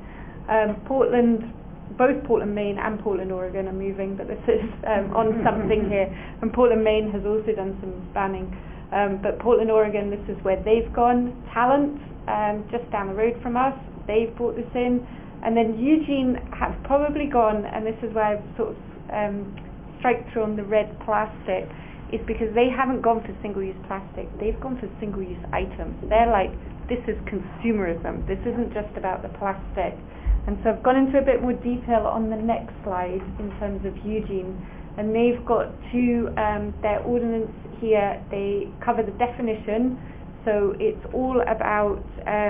Both Portland, Maine and Portland, Oregon are moving, but this is on something here. And Portland, Maine has also done some banning. But Portland, Oregon, this is where they've gone. Talent, just down the road from us, they've brought this in. And then Eugene has probably gone, and this is where I've sort of strike through on the red plastic, is because they haven't gone for single-use plastic. They've gone for single-use items. They're like, this is consumerism. This isn't just about the plastic. And so I've gone into a bit more detail on the next slide in terms of Eugene. And they've got their ordinance here, they cover the definition. So it's all about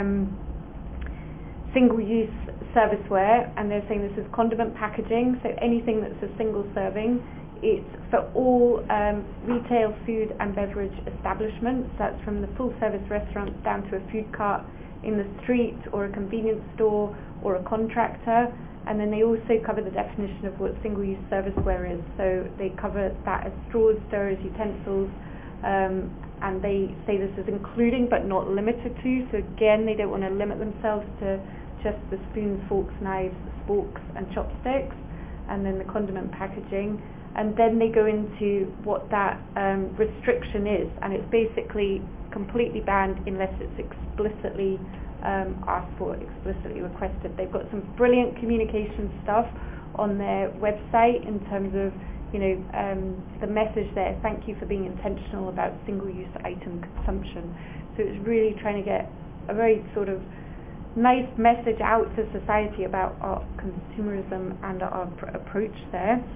single-use serviceware, and they're saying this is condiment packaging, so anything that's a single serving. It's for all retail food and beverage establishments. That's from the full-service restaurant down to a food cart in the street or a convenience store or a contractor. And then they also cover the definition of what single-use serviceware is. So they cover that as straws, stirrers, utensils, and they say this is including but not limited to. So again, they don't want to limit themselves to just the spoons, forks, knives, forks and chopsticks, and then the condiment packaging. And then they go into what that restriction is, and it's basically completely banned unless it's explicitly asked for, explicitly requested. They've got some brilliant communication stuff on their website in terms of, the message there, thank you for being intentional about single-use item consumption. So it's really trying to get a very sort of nice message out to society about our consumerism and our approach there.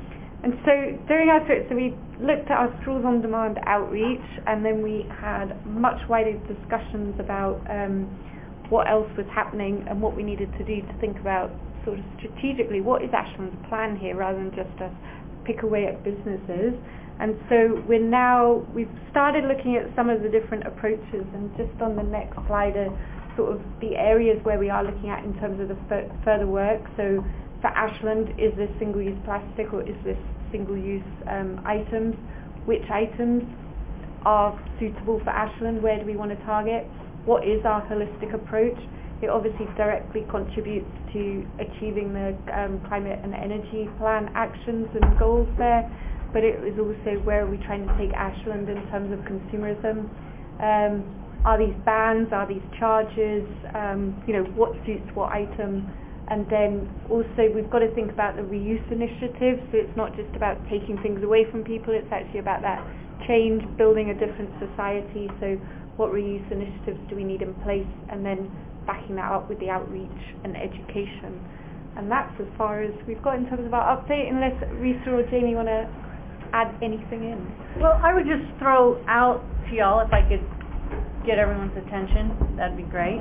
And so during our trip, so we looked at our Straws on Demand outreach, and then we had much wider discussions about what else was happening and what we needed to do to think about sort of strategically what is Ashland's plan here, rather than just us pick away at businesses. And so we've started looking at some of the different approaches, and just on the next slide are sort of the areas where we are looking at in terms of the further work. So for Ashland, is this single-use plastic or is this single-use items? Which items are suitable for Ashland? Where do we want to target? What is our holistic approach? It obviously directly contributes to achieving the climate and energy plan actions and goals there, but it is also where are we trying to take Ashland in terms of consumerism. Are these bans? Are these charges? What suits what item? And then also we've got to think about the reuse initiative. So it's not just about taking things away from people, it's actually about that change, building a different society. So what reuse initiatives do we need in place? And then backing that up with the outreach and education. And that's as far as we've got in terms of our update, unless Risa or Jamie want to add anything in. Well, I would just throw out to y'all, if I could get everyone's attention, that'd be great.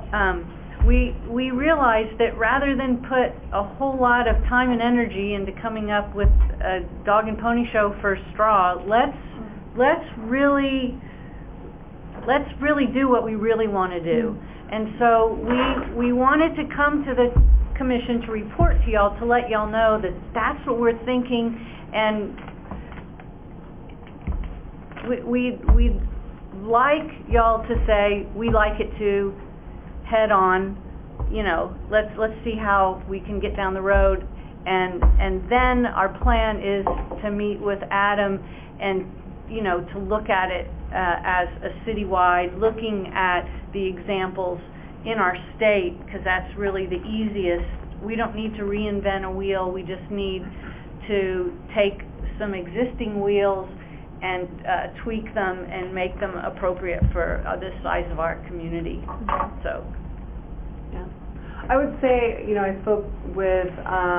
We realized that rather than put a whole lot of time and energy into coming up with a dog and pony show for straw, let's really do what we really want to do. And so we wanted to come to the commission to report to y'all, to let y'all know that that's what we're thinking, and we'd like y'all to say, we like it too, head on, let's see how we can get down the road, and then our plan is to meet with Adam and to look at it as a citywide, looking at the examples in our state, because that's really the easiest. We don't need to reinvent a wheel, we just need to take some existing wheels and tweak them and make them appropriate for this size of our community. So, yeah, I would say, I spoke with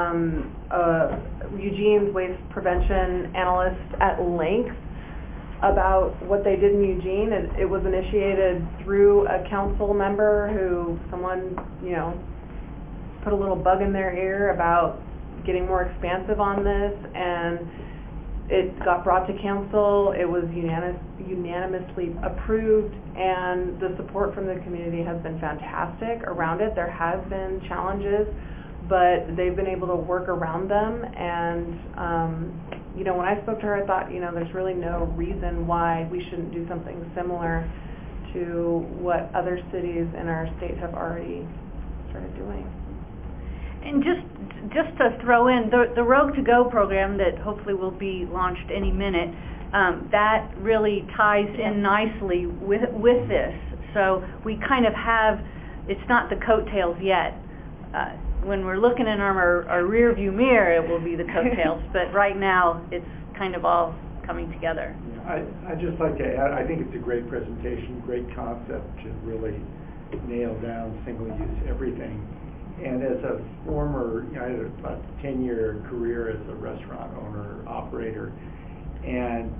Eugene's waste prevention analyst at length about what they did in Eugene. It was initiated through a council member who someone, put a little bug in their ear about getting more expansive on this, and it got brought to council. It was unanimously approved, and the support from the community has been fantastic around it. There have been challenges, but they've been able to work around them, and when I spoke to her, I thought, there's really no reason why we shouldn't do something similar to what other cities in our state have already started doing. And just to throw in, the Rogue to Go program that hopefully will be launched any minute, that really ties in nicely with this. So we kind of have, it's not the coattails yet. When we're looking in our rear view mirror, it will be the coattails, but right now it's kind of all coming together. I'd just like to add, I think it's a great presentation, great concept to really nail down single-use everything. And as a former, I had about a 10-year career as a restaurant owner, operator, and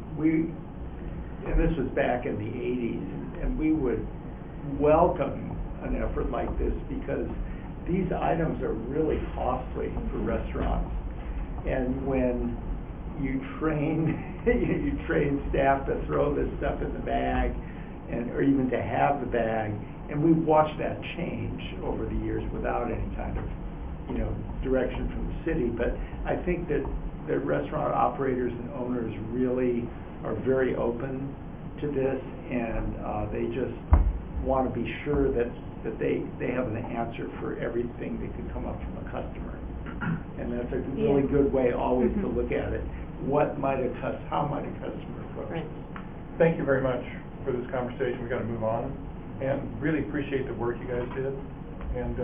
this was back in the 80s, and we would welcome an effort like this because these items are really costly for restaurants. And when you train staff to throw this stuff in the bag, or even to have the bag, and we've watched that change over the years without any kind of, direction from the city. But I think that the restaurant operators and owners really are very open to this, and they just want to be sure that they have an answer for everything that could come up from a customer. And that's a really good way always to look at it. How might a customer approach this? Thank you very much for this conversation. We've got to move on. And really appreciate the work you guys did. And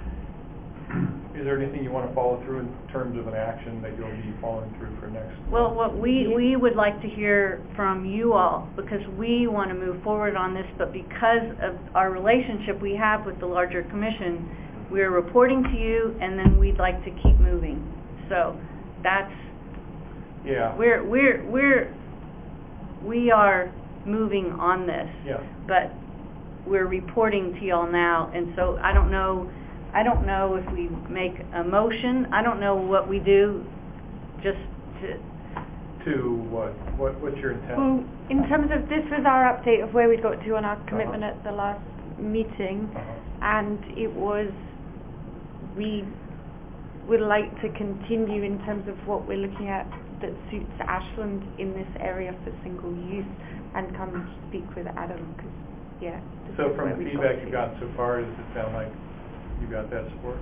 is there anything you want to follow through in terms of an action that you'll be following through for next? Well, what we would like to hear from you all, because we want to move forward on this, but because of our relationship we have with the larger commission, we're reporting to you, and then we'd like to keep moving. So that's Yeah. We are moving on this. Yeah. But we're reporting to y'all now, and so I don't know if we make a motion. I don't know what we do, just To what? What's your intent? Well, in terms of, this was our update of where we got to on our commitment at the last meeting, and it was, we would like to continue in terms of what we're looking at that suits Ashland in this area for single use, and come and speak with Adam, because, yeah. this So is from where the we feedback got you've to. gotten so far, does it sound like you got that support?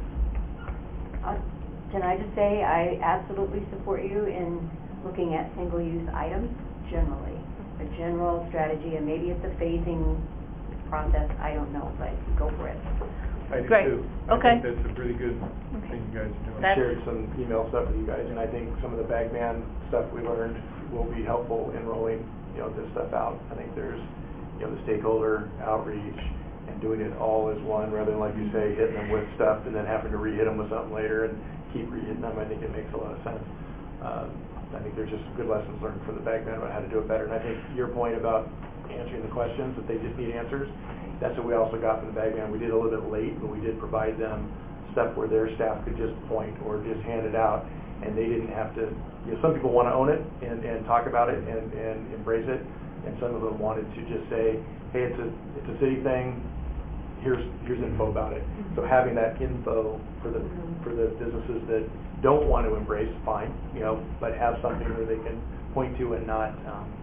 Can I just say, I absolutely support you in looking at single-use items generally, a general strategy, and maybe it's a phasing process, I don't know, but go for it. I do Great. too. Okay. I think that's a really good thing you guys are doing. I shared some email stuff with you guys, and I think some of the Bagman stuff we learned will be helpful in rolling, this stuff out. I think there's, the stakeholder outreach and doing it all as one, rather than, like you say, hitting them with stuff and then having to re-hit them with something later and keep re-hitting them. I think it makes a lot of sense. I think there's just good lessons learned from the Bagman about how to do it better. And I think your point about answering the questions, that they just need answers, that's what we also got from the Bagman. We did a little bit late, but we did provide them stuff where their staff could just point or just hand it out, and they didn't have to, some people want to own it and talk about it and embrace it, and some of them wanted to just say, hey, it's a city thing, here's info about it. So having that info for the businesses that don't want to embrace, fine, but have something where they can point to and not,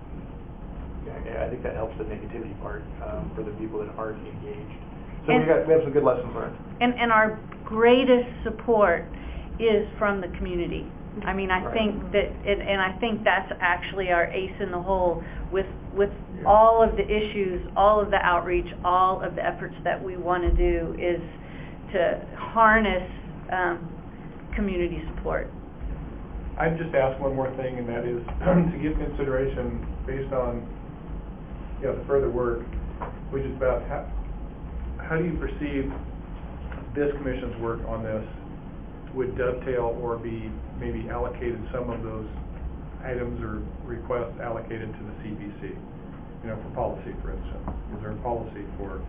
I think that helps the negativity part for the people that aren't engaged. So we have some good lessons learned. And our greatest support is from the community. I mean, I think that, and I think that's actually our ace in the hole with all of the issues, all of the outreach, all of the efforts that we want to do is to harness community support. I'd just ask one more thing, and that is to give consideration based on the further work, which is about how do you perceive this commission's work on this would dovetail or be maybe allocated, some of those items or requests allocated to the CPC, for policy, for instance. Is there a policy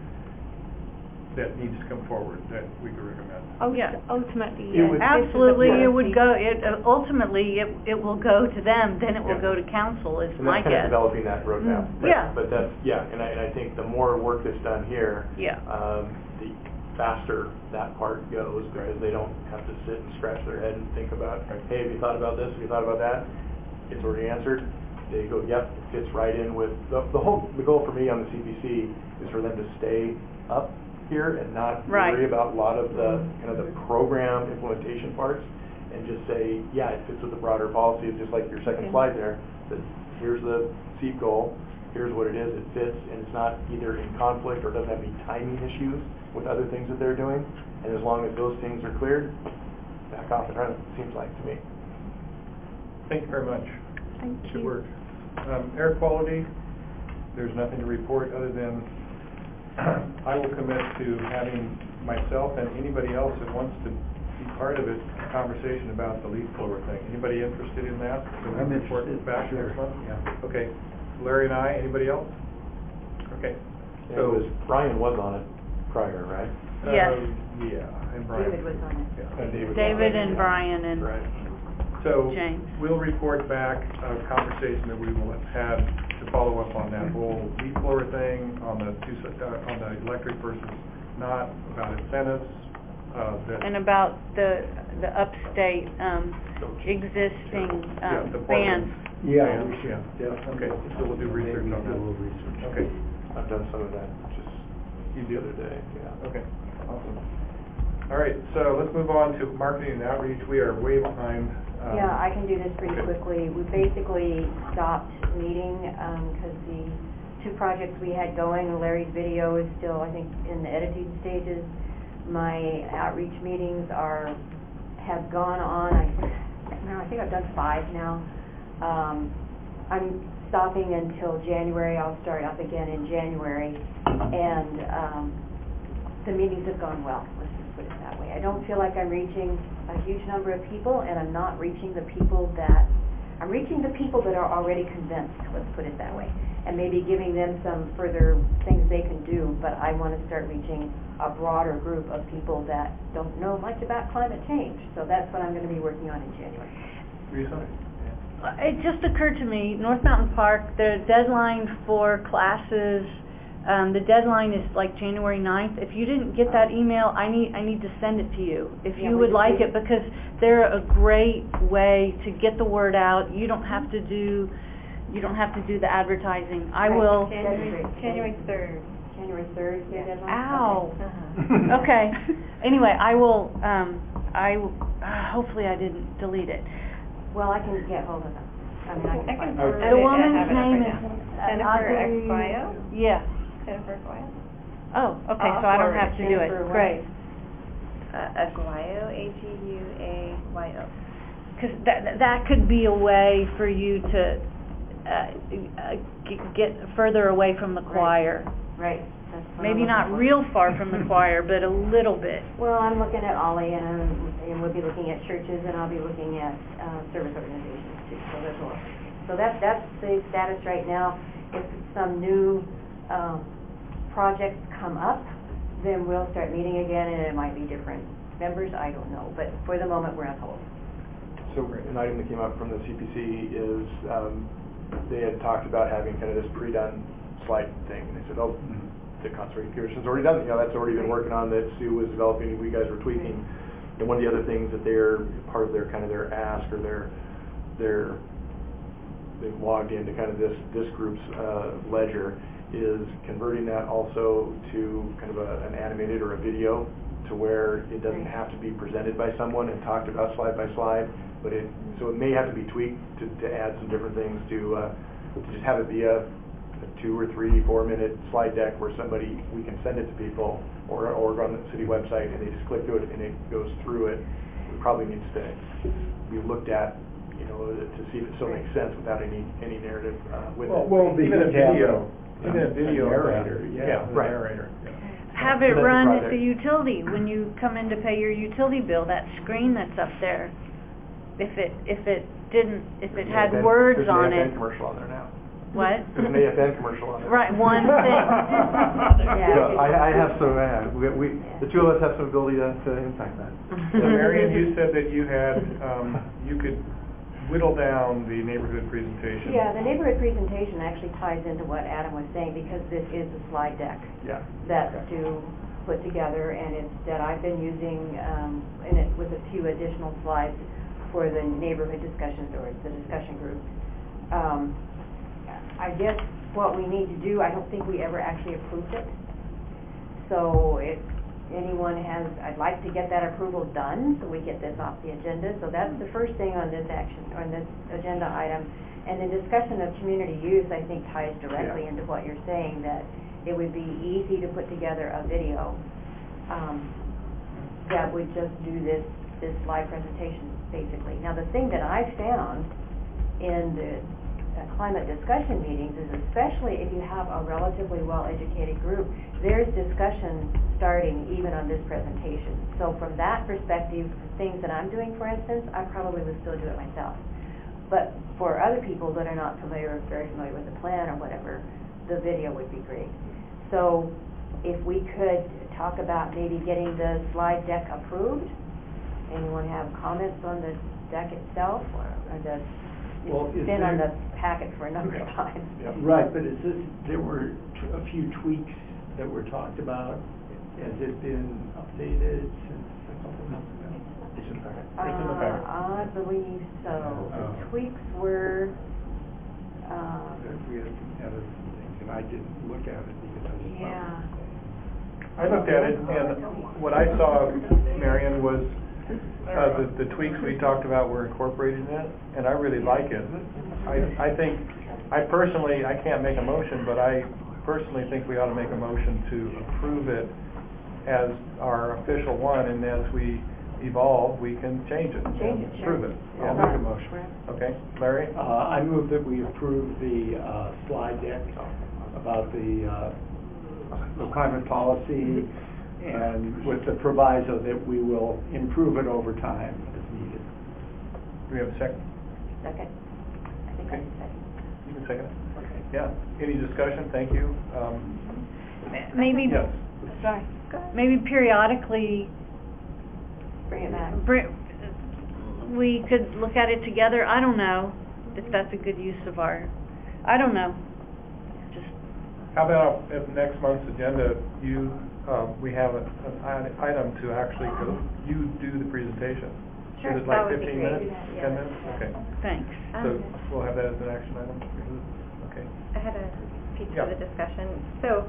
that needs to come forward that we could recommend? Ultimately, It yes. would- Absolutely, it would go. Ultimately, it will go to them. Then it will go to council. Is And my that's kind of guess. developing that roadmap. Yeah. But that's, and I think the more work that's done here, Yeah. The faster that part goes, because they don't have to sit and scratch their head and think about, hey, have you thought about this? Have you thought about that? It's already answered. They go, yep, it fits right in with the goal for me on the CPC is for them to stay up here and not worry about a lot of the kind of the program implementation parts, and just say, yeah, it fits with the broader policy. It's just like your second slide there, that here's the SEEP goal, here's what it is, it fits, and it's not either in conflict or doesn't have any timing issues with other things that they're doing. And as long as those things are cleared, back off and run, it seems like to me. Thank you very much. Thank Good you. work. Air quality, there's nothing to report other than I will commit to having myself and anybody else that wants to be part of it, a conversation about the leaf blower thing. Anybody interested in that? So we I'm report interested, back sure. next month? Yeah. Okay. Larry and I, anybody else? Okay. So Brian was on it prior, right? Yes. Yeah, and Brian. David was on it. Yeah, and David. David and Brian and Right. So James. we'll report back a conversation that we will have had to follow up on that whole leaf blower thing on the on the electric versus not, about incentives. and about the upstate existing the bans. Yeah. Okay, so we'll do research on that. Okay. I've done some of that just the other day. Yeah. Okay, awesome. All right, so let's move on to marketing and outreach. We are way behind. Yeah, I can do this pretty okay. quickly. We basically stopped meeting because the two projects we had going, Larry's video is still, I think, in the editing stages. My outreach meetings have gone on. I think I've done 5 now. I'm stopping until January. I'll start up again in January, and the meetings have gone well. Let's just put it that way. I don't feel like I'm reaching a huge number of people, and I'm not reaching the people that I'm reaching the people that are already convinced, let's put it that way, and maybe giving them some further things they can do, but I want to start reaching a broader group of people that don't know much about climate change. So that's what I'm going to be working on in January. It just occurred to me, North Mountain Park, the deadline for classes, the deadline is like January 9th. If you didn't get that email, I need to send it to you. If Yeah, you would like it, because they're a great way to get the word out. You don't have to do the advertising. I will. January 3rd. January 3rd, your deadline? Ow. Okay. Uh-huh. Okay. Anyway, I will, hopefully I didn't delete it. Well, I can get hold of them. I mean, I can find forward them. it. The I woman's have it up name right is now. Jennifer Aguayo? Yeah. Jennifer Aguayo? Oh, okay, I'll so I don't forward have to do it. Jennifer what? Great. Aguayo, Aguayo. Because that could be a way for you to get further away from the choir. Right. That's what Maybe I'm not looking for. real far from the choir, but a little bit. Well, I'm looking at Ollie, and we'll be looking at churches, and I'll be looking at service organizations too. So there's more. So that's the status right now. If some new projects come up, then we'll start meeting again, and it might be different members. I don't know, but for the moment, we're on hold. So an item that came up from the CPC is they had talked about having kind of this pre-done slide thing, and they said, oh, the Conservation Commission's already done it. That's already been working on, that Sue was developing, we guys were tweaking. And one of the other things that they're part of their kind of their ask, or they've logged into kind of this group's ledger, is converting that also to kind of an animated or a video, to where it doesn't have to be presented by someone and talked about slide by slide, but so it may have to be tweaked to add some different things to just have it be a 2 or 3, 4 minute slide deck where we can send it to people, or on the city website, and they just click through it and it goes through it. It probably needs to be looked at, to see if it still makes sense without any narrative with it. Well, Even a video. Even a video. Narrator, Yeah, right. narrator. Have it run at the utility when you come in to pay your utility bill. That screen that's up there, if it had words on There's an AFN it. commercial on there now. What? There's an AFN commercial on there. Right, one thing. So I have some. We the two of us have some ability to impact that. So Marion, you said that you had you could whittle down the neighborhood presentation. Yeah, the neighborhood presentation actually ties into what Adam was saying, because this is a slide deck that Stu put together, and it's that I've been using in it with a few additional slides for the neighborhood discussions, or the discussion group. I guess what we need to do, I don't think we ever actually approved it. So if anyone has, I'd like to get that approval done so we get this off the agenda. So that's the first thing on this agenda item. And the discussion of community use, I think, ties directly into what you're saying, that it would be easy to put together a video that would just do this slide presentation, basically. Now, the thing that I've found in the climate discussion meetings is, especially if you have a relatively well-educated group, there's discussion starting even on this presentation. So from that perspective, things that I'm doing, for instance, I probably would still do it myself. But for other people that are not very familiar with the plan or whatever, the video would be great. So if we could talk about maybe getting the slide deck approved. Anyone have comments on the deck itself, or the? It's been on the packet for a number of times. Right, but there were a few tweaks that were talked about. Has it been updated since a couple of months ago? It's in the packet. It's in the packet. I believe so. The tweaks were. We had other things, and I didn't look at it because I was. Yeah. I looked at it, and what I saw, Marion, was the tweaks we talked about were incorporated in it, and I really like it. I think, I can't make a motion, but I personally think we ought to make a motion to approve it as our official one, and as we evolve, we can change it and approve it. I'll make a motion. Okay, Larry? I move that we approve the slide deck about the climate policy, and with the proviso that we will improve it over time as needed. Do we have a second? Second. Okay. You can second it. Okay. Yeah. Any discussion? Thank you. Maybe, Yes. sorry, maybe periodically Bring it back. We could look at it together. I don't know if that's a good use of our, I don't know. Just, How about if next month's agenda, we have an item to actually you do the presentation? Sure, Is it that like would be 15 great. minutes, Yeah. 10 minutes? Okay. thanks. So we'll have that as an action item? Okay. I had a piece Yeah. of the discussion. So,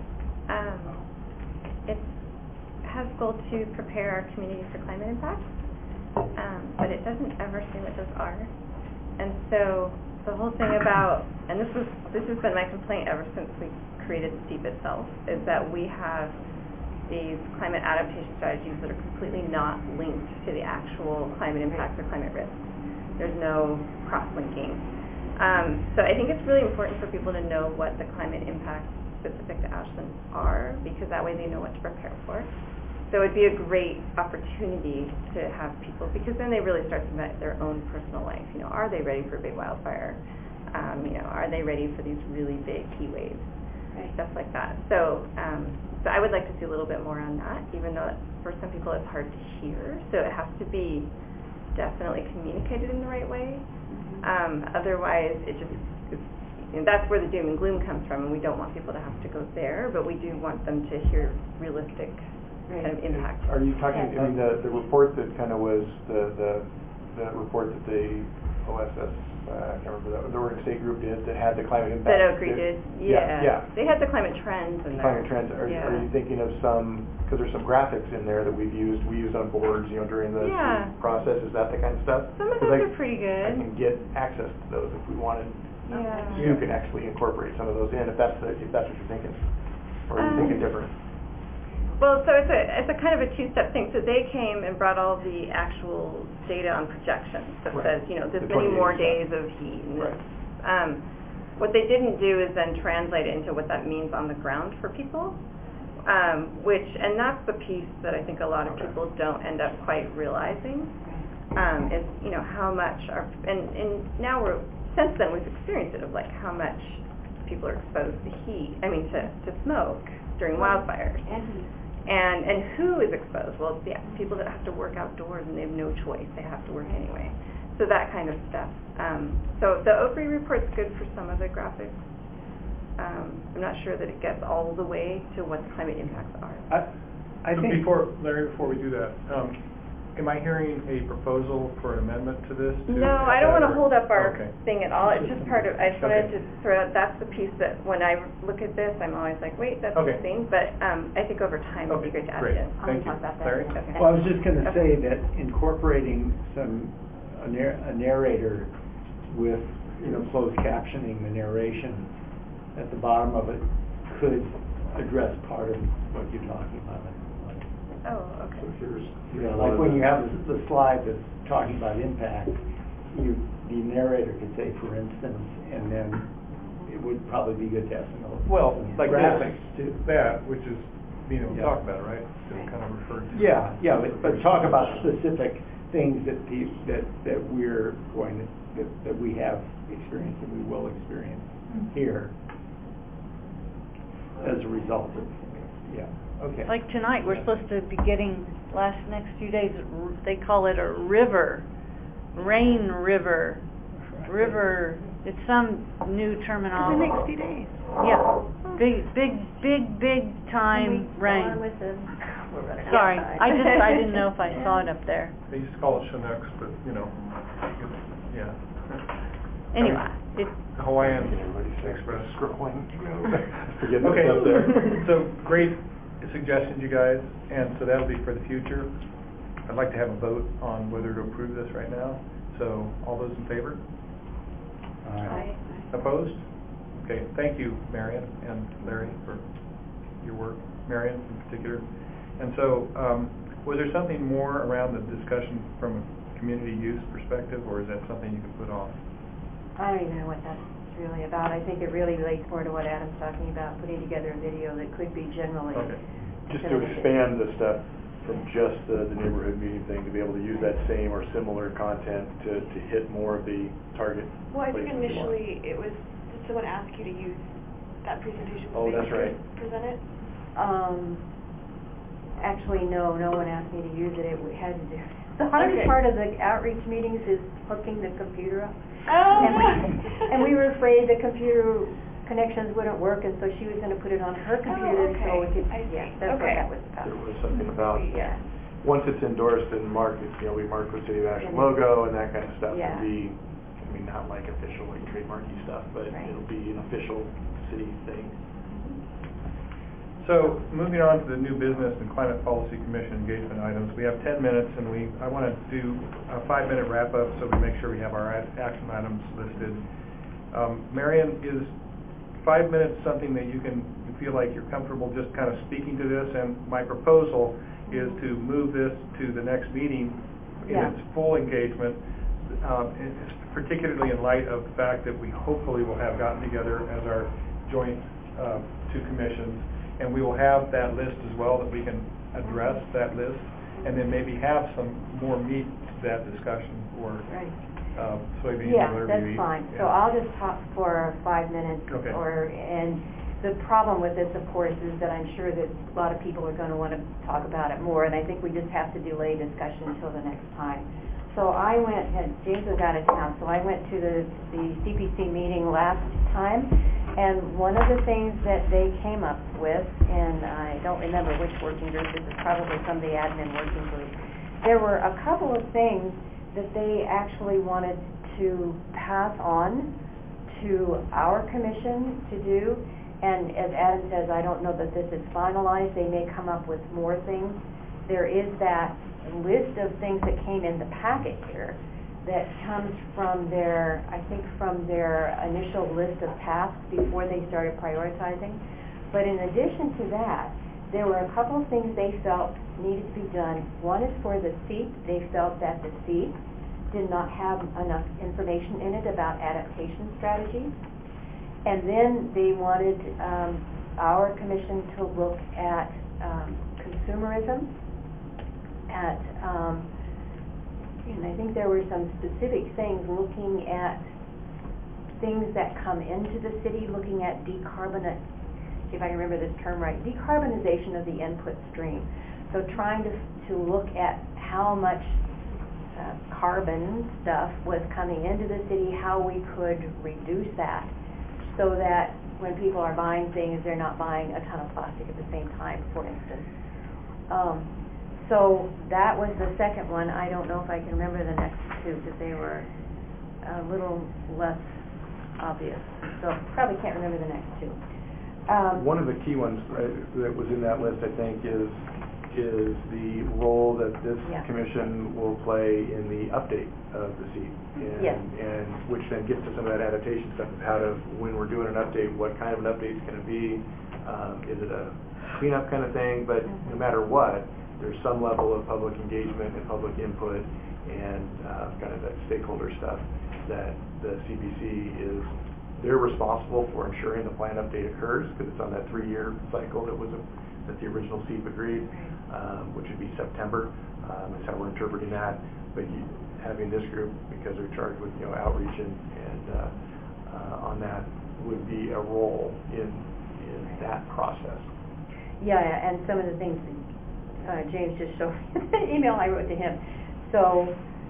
it has goal to prepare our community for climate impact, but it doesn't ever say what those are. And so the whole thing about, and this has been my complaint ever since we created STEEP itself, is that we have these climate adaptation strategies that are completely not linked to the actual climate impacts or climate risks. There's no cross-linking. So I think it's really important for people to know what the climate impacts specific to Ashland are, because that way they know what to prepare for. So it'd be a great opportunity to have people, because then they really start to met their own personal life. You know, are they ready for a big wildfire? You know, are they ready for these really big heat waves? Stuff like that. So, so I would like to see a little bit more on that, even though for some people it's hard to hear. So it has to be definitely communicated in the right way. Otherwise, and that's where the doom and gloom comes from, and we don't want people to have to go there, but we do want them to hear realistic kind of impact. Are you talking, I mean, the report that kind of was the report that the OSS, I can't remember, the Oregon State Group did, that had the climate impact? That Oak Creek did, yeah. Yeah. They had the climate trends. Climate trends. Are you thinking of some, because there's some graphics in there that we used on boards, you know, during the process. Is that the kind of stuff? Some of those are pretty good. I can get access to those if we wanted. Yeah. You can actually incorporate some of those in if that's what you're thinking, or are you thinking different? Well, so it's a kind of a two-step thing. So they came and brought all the actual data on projections that says, you know, this many more days of heat. And this. What they didn't do is then translate it into what that means on the ground for people, and that's the piece that I think a lot of people don't end up quite realizing, is, you know, how much and now since then we've experienced it, of like how much people are exposed to to smoke during wildfires. And who is exposed? Well, it's the people that have to work outdoors and they have no choice. They have to work anyway. So that kind of stuff. So the OPRI report's good for some of the graphics. I'm not sure that it gets all the way to what the climate impacts are. I think before we do that, am I hearing a proposal for an amendment to this? No, I don't want to hold up our thing at all. It's just part of, I just wanted to throw out, that's the piece that when I look at this, I'm always like, wait, that's the thing. But I think over time it would be great to add it in. Thank you. Talk about that. Larry? Okay. Well, I was just going to say that incorporating a narrator with, you know, closed captioning the narration at the bottom of it could address part of what you're talking about. Oh, okay. So here's Like when you have the slide that's talking about impact, the narrator could say, for instance, and then it would probably be good to have some like graphics too. That, which is being able to talk about, right? So kind of referred to. Yeah, but talk about specific things that we're going to, that we have experienced and we will experience here as a result of, okay. like tonight, we're supposed to be getting, next few days, they call it a rain river, it's some new terminology. The next few days. Yeah, big time rain. Sorry, I didn't know if I saw it up there. They used to call it Chinooks, but, you know, Anyway, it's Hawaiian Express. Forget Okay, stuff there. So great suggestions, you guys, and so that'll be for the future. I'd like to have a vote on whether to approve this right now. So all those in favor? Aye. Opposed? Okay, thank you, Marion and Larry, for your work, Marion in particular. And so was there something more around the discussion from a community use perspective, or is that something you can put off? I don't even know what that's really about. I think it really relates more to what Adam's talking about, putting together a video that could be generally. Just to expand the stuff. from just the neighborhood meeting thing to be able to use that same or similar content to hit more of the target Well, I think places you want. initially it was, did someone ask you to use that presentation? Oh, when they that's right. Present it? Actually, no one asked me to use it. It had to do. The hardest part of the outreach meetings is hooking the computer up. Oh. And we were afraid the computer connections wouldn't work, and so she was going to put it on her computer so it could. I see. Yeah, that's what that was about. There was something about, Yeah. once it's endorsed and marked, it's, we mark with City of Ashland Yeah. logo and that kind of stuff Yeah. can be, not like official, like trademarky stuff, but Right. it'll be an official city thing. So, moving on to the new business and climate policy commission engagement items, we have 10 minutes and I want to do a 5-minute wrap up so we make sure we have our action items listed. Marion, is 5 minutes something that you feel like you're comfortable just kind of speaking to this? And my proposal is to move this to the next meeting in its full engagement, particularly in light of the fact that we hopefully will have gotten together as our joint two commissions, and we will have that list as well that we can address that list, and then maybe have some more meat to that discussion or soybeans or whatever that's you eat. fine. Yeah. So I'll just talk for 5 minutes. Okay. And the problem with this, of course, is that I'm sure that a lot of people are going to want to talk about it more, and I think we just have to delay discussion until the next time. So I went, and James was out of town, so I went to the CPC meeting last time, and one of the things that they came up with, and I don't remember which working group, this is probably some of the admin working group, there were a couple of things that they actually wanted to pass on to our commission to do, and as Adam says, I don't know that this is finalized, they may come up with more things. There is that list of things that came in the packet here that comes from their, I think from their initial list of tasks before they started prioritizing. But in addition to that, there were a couple of things they felt needed to be done. One is for the SEEP. They felt that the SEEP did not have enough information in it about adaptation strategies. And then they wanted our commission to look at consumerism, and I think there were some specific things looking at things that come into the city, looking at if I can remember this term right, decarbonization of the input stream. So trying to look at how much carbon stuff was coming into the city, how we could reduce that so that when people are buying things, they're not buying a ton of plastic at the same time, for instance. So that was the second one. I don't know if I can remember the next two because they were a little less obvious. So probably can't remember the next two. One of the key ones that was in that list, I think, is the role that this commission will play in the update of the SEEP, and which then gets to some of that adaptation stuff of when we're doing an update, what kind of an update is going to be. Is it a cleanup kind of thing? But no matter what, there's some level of public engagement and public input and kind of that stakeholder stuff that the CPC they're responsible for ensuring the plan update occurs because it's on that 3-year cycle that the original SEEP agreed, which would be September. Is how we're interpreting that. But having this group, because they're charged with outreach and on that, would be a role in that process. Yeah, and some of the things James just showed me the email I wrote to him. So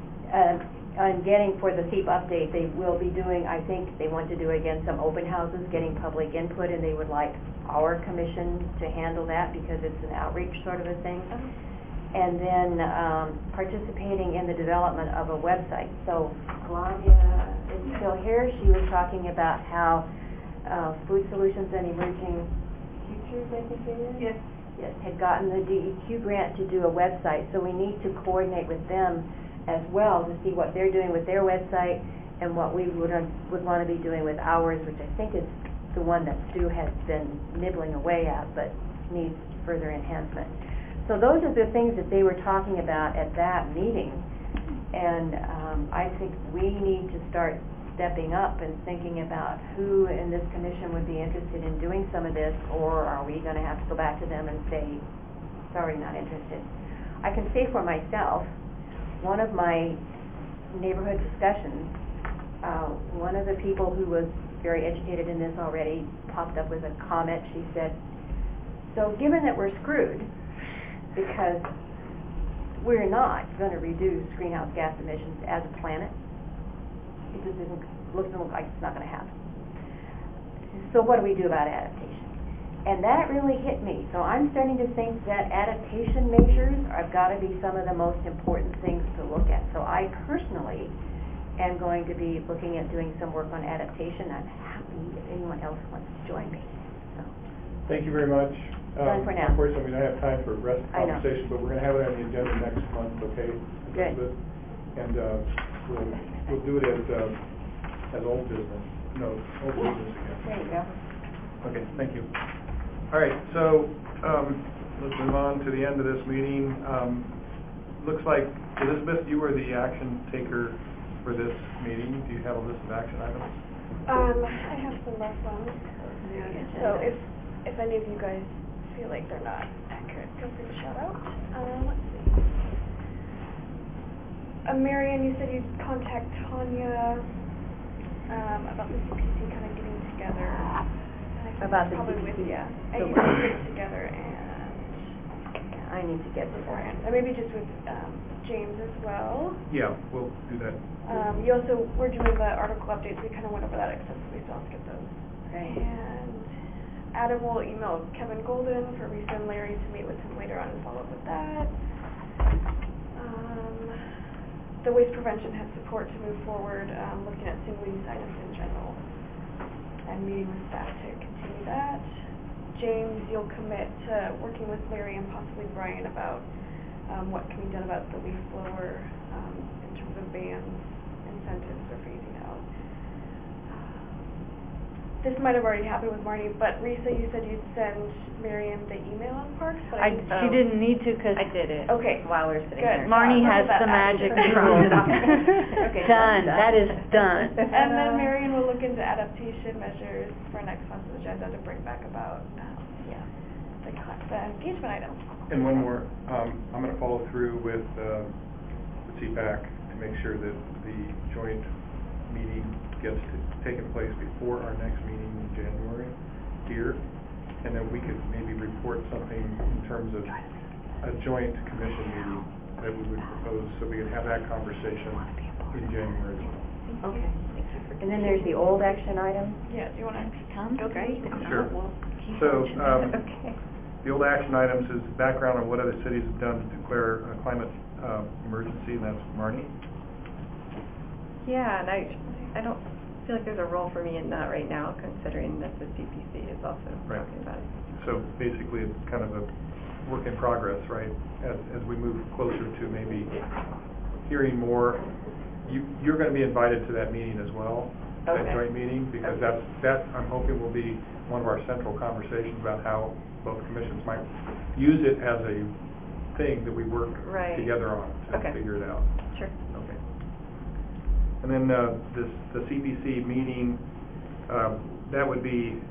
on getting for the SEEP update, they will be doing, I think they want to do again some open houses, getting public input, and they would like our commission to handle that because it's an outreach sort of a thing. And then participating in the development of a website. So Claudia is still here. She was talking about how Food Solutions and Emerging Futures, I think it is? Yes, had gotten the DEQ grant to do a website, so we need to coordinate with them as well to see what they're doing with their website and what we would want to be doing with ours, which I think is the one that Stu has been nibbling away at but needs further enhancement. So those are the things that they were talking about at that meeting, and I think we need to start stepping up and thinking about who in this commission would be interested in doing some of this, or are we going to have to go back to them and say, sorry, not interested. I can say for myself, one of my neighborhood discussions, one of the people who was very educated in this already popped up with a comment. She said, so given that we're screwed because we're not going to reduce greenhouse gas emissions as a planet, it just doesn't look like it's not going to happen. So what do we do about adaptation? And that really hit me. So I'm starting to think that adaptation measures have got to be some of the most important things to look at. So I personally am going to be looking at doing some work on adaptation. I'm happy if anyone else wants to join me. So. Thank you very much. Done for now. Unfortunately, we don't have time for the rest of the conversation, but we're going to have it on the agenda next month, okay? Good. And we'll do it as old business. No, old business again. There you go. Okay, thank you. All right, so let's move on to the end of this meeting. Looks like, Elizabeth, you were the action taker for this meeting. Do you have a list of action items? I have some rough ones. So if any of you guys feel like they're not accurate, feel free to shout out. Let's see. Marion, you said you'd contact Tanya about the CPC kind of getting together. About the probably CPC. with, yeah. And you guys get together and I need to get beforehand. And maybe just with James as well. Yeah, we'll do that. You also were doing the article updates. We kind of went over that extensively, so I'll skip those. Right. And Adam will email Kevin Golden for Risa and Larry to meet with him later on and follow up with that. The waste prevention has support to move forward, looking at single-use items in general, and meeting with staff to continue that. James, you'll commit to working with Larry and possibly Brian about what can be done about the leaf blower in terms of bans, incentives, or phasing out. This might have already happened with Marnie, but Risa, you said you'd send Miriam the email on parks, but she didn't need to because I did it. Okay. While we were sitting Good. there. Marnie has That the magic after. tool. Okay, Done. That is done. And then Marion will look into adaptation measures for next month's agenda to bring back about the engagement item. And one more, I'm going to follow through with the CPAC to make sure that the joint meeting gets taken place before our next meeting in January here, and then we could maybe report something in terms of a joint commission meeting that we would propose, so we could have that conversation in January as well. Okay. And then there's the old action item. Yeah, do you want to Go great? Sure. So, the old action items is background on what other cities have done to declare a climate emergency, and that's Marnie. Yeah, and I don't feel like there's a role for me in that right now, considering that the CPC is also talking about it. So basically, it's kind of a work in progress, right? As we move closer to maybe hearing more, you're going to be invited to that meeting as well, that joint meeting, because that I'm hoping will be one of our central conversations about how both commissions might use it as a thing that we work together on to figure it out. Sure. Okay. And then the CPC meeting, that would be,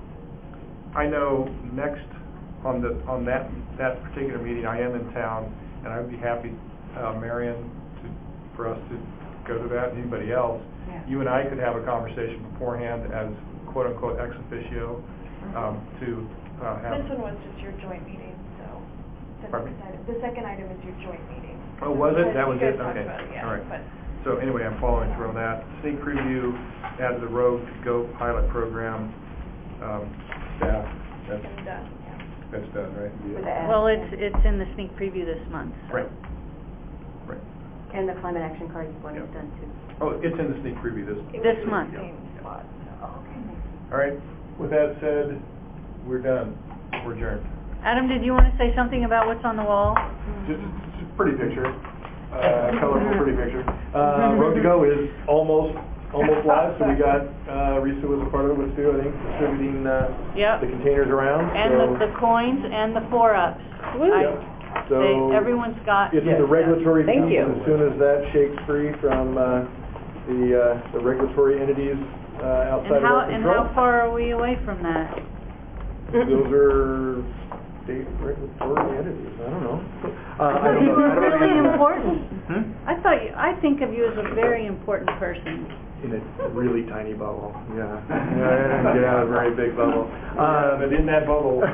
I know next on that particular meeting, I am in town, and I would be happy, Marion, for us to go to that, and anybody else. Yeah. You and I could have a conversation beforehand as quote unquote ex officio to have. This one was just your joint meeting, so the second item is your joint meeting. Oh, was it? That was it? Okay. All right. So anyway, I'm following through on that. Sneak preview, add the Road to Go pilot program. Staff, that's done, right? Yeah. Well, it's in the sneak preview this month. So. Right. And the climate action card one is done too. Oh, it's in the sneak preview this month. Yeah. All right. With that said, we're done. We're adjourned. Adam, did you want to say something about what's on the wall? Just a pretty picture, colorful pretty picture. Road to Go is almost live, so we got, Risa was a part of it with Stu, I think, distributing the containers around. And so. the coins and the 4-ups. So everyone's got. It's a regulatory Thank piece, you. and as soon as that shakes free from the regulatory entities outside of our And control. how far are we away from that? Those are state regulatory entities, I don't know. I don't know. I don't know the Really answer to that. important. Hmm? I think of you as a very important person. In a really tiny bubble. Yeah. Yeah, a very big bubble. But in that bubble.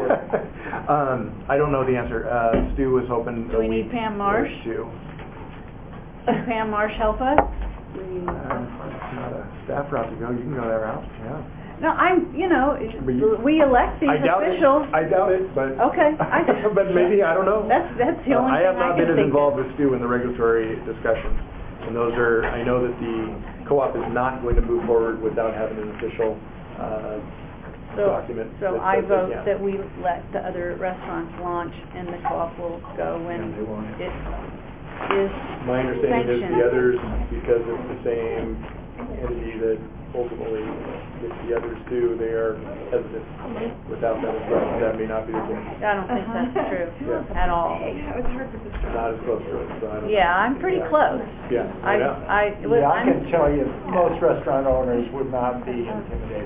I don't know the answer. Stu was hoping. Do we need Pam Marsh? Stu. Can Pam Marsh help us? Not a staff route to go. You can go that route. Yeah. No, But you- we elect these I doubt officials. it. I doubt it, but. Okay. But maybe, I don't know. That's the only I thing have not I been can as think involved of. with Stu in the regulatory discussions. And those are, I know that the co-op is not going to move forward without having an official document. So that I says they vote can. that we let the other restaurants launch and the co-op will go when they won't. it is My understanding is sanctioned. the others, because it's the same entity that ultimately, if the others do, they are hesitant. Without that instruction, that may not be the case. I don't think that's true Yeah. at all. It's hard with this. Not as close to it, so I don't know. Yeah, I'm pretty close. Yeah, I know. Yeah, I can tell you, most restaurant owners would not be intimidated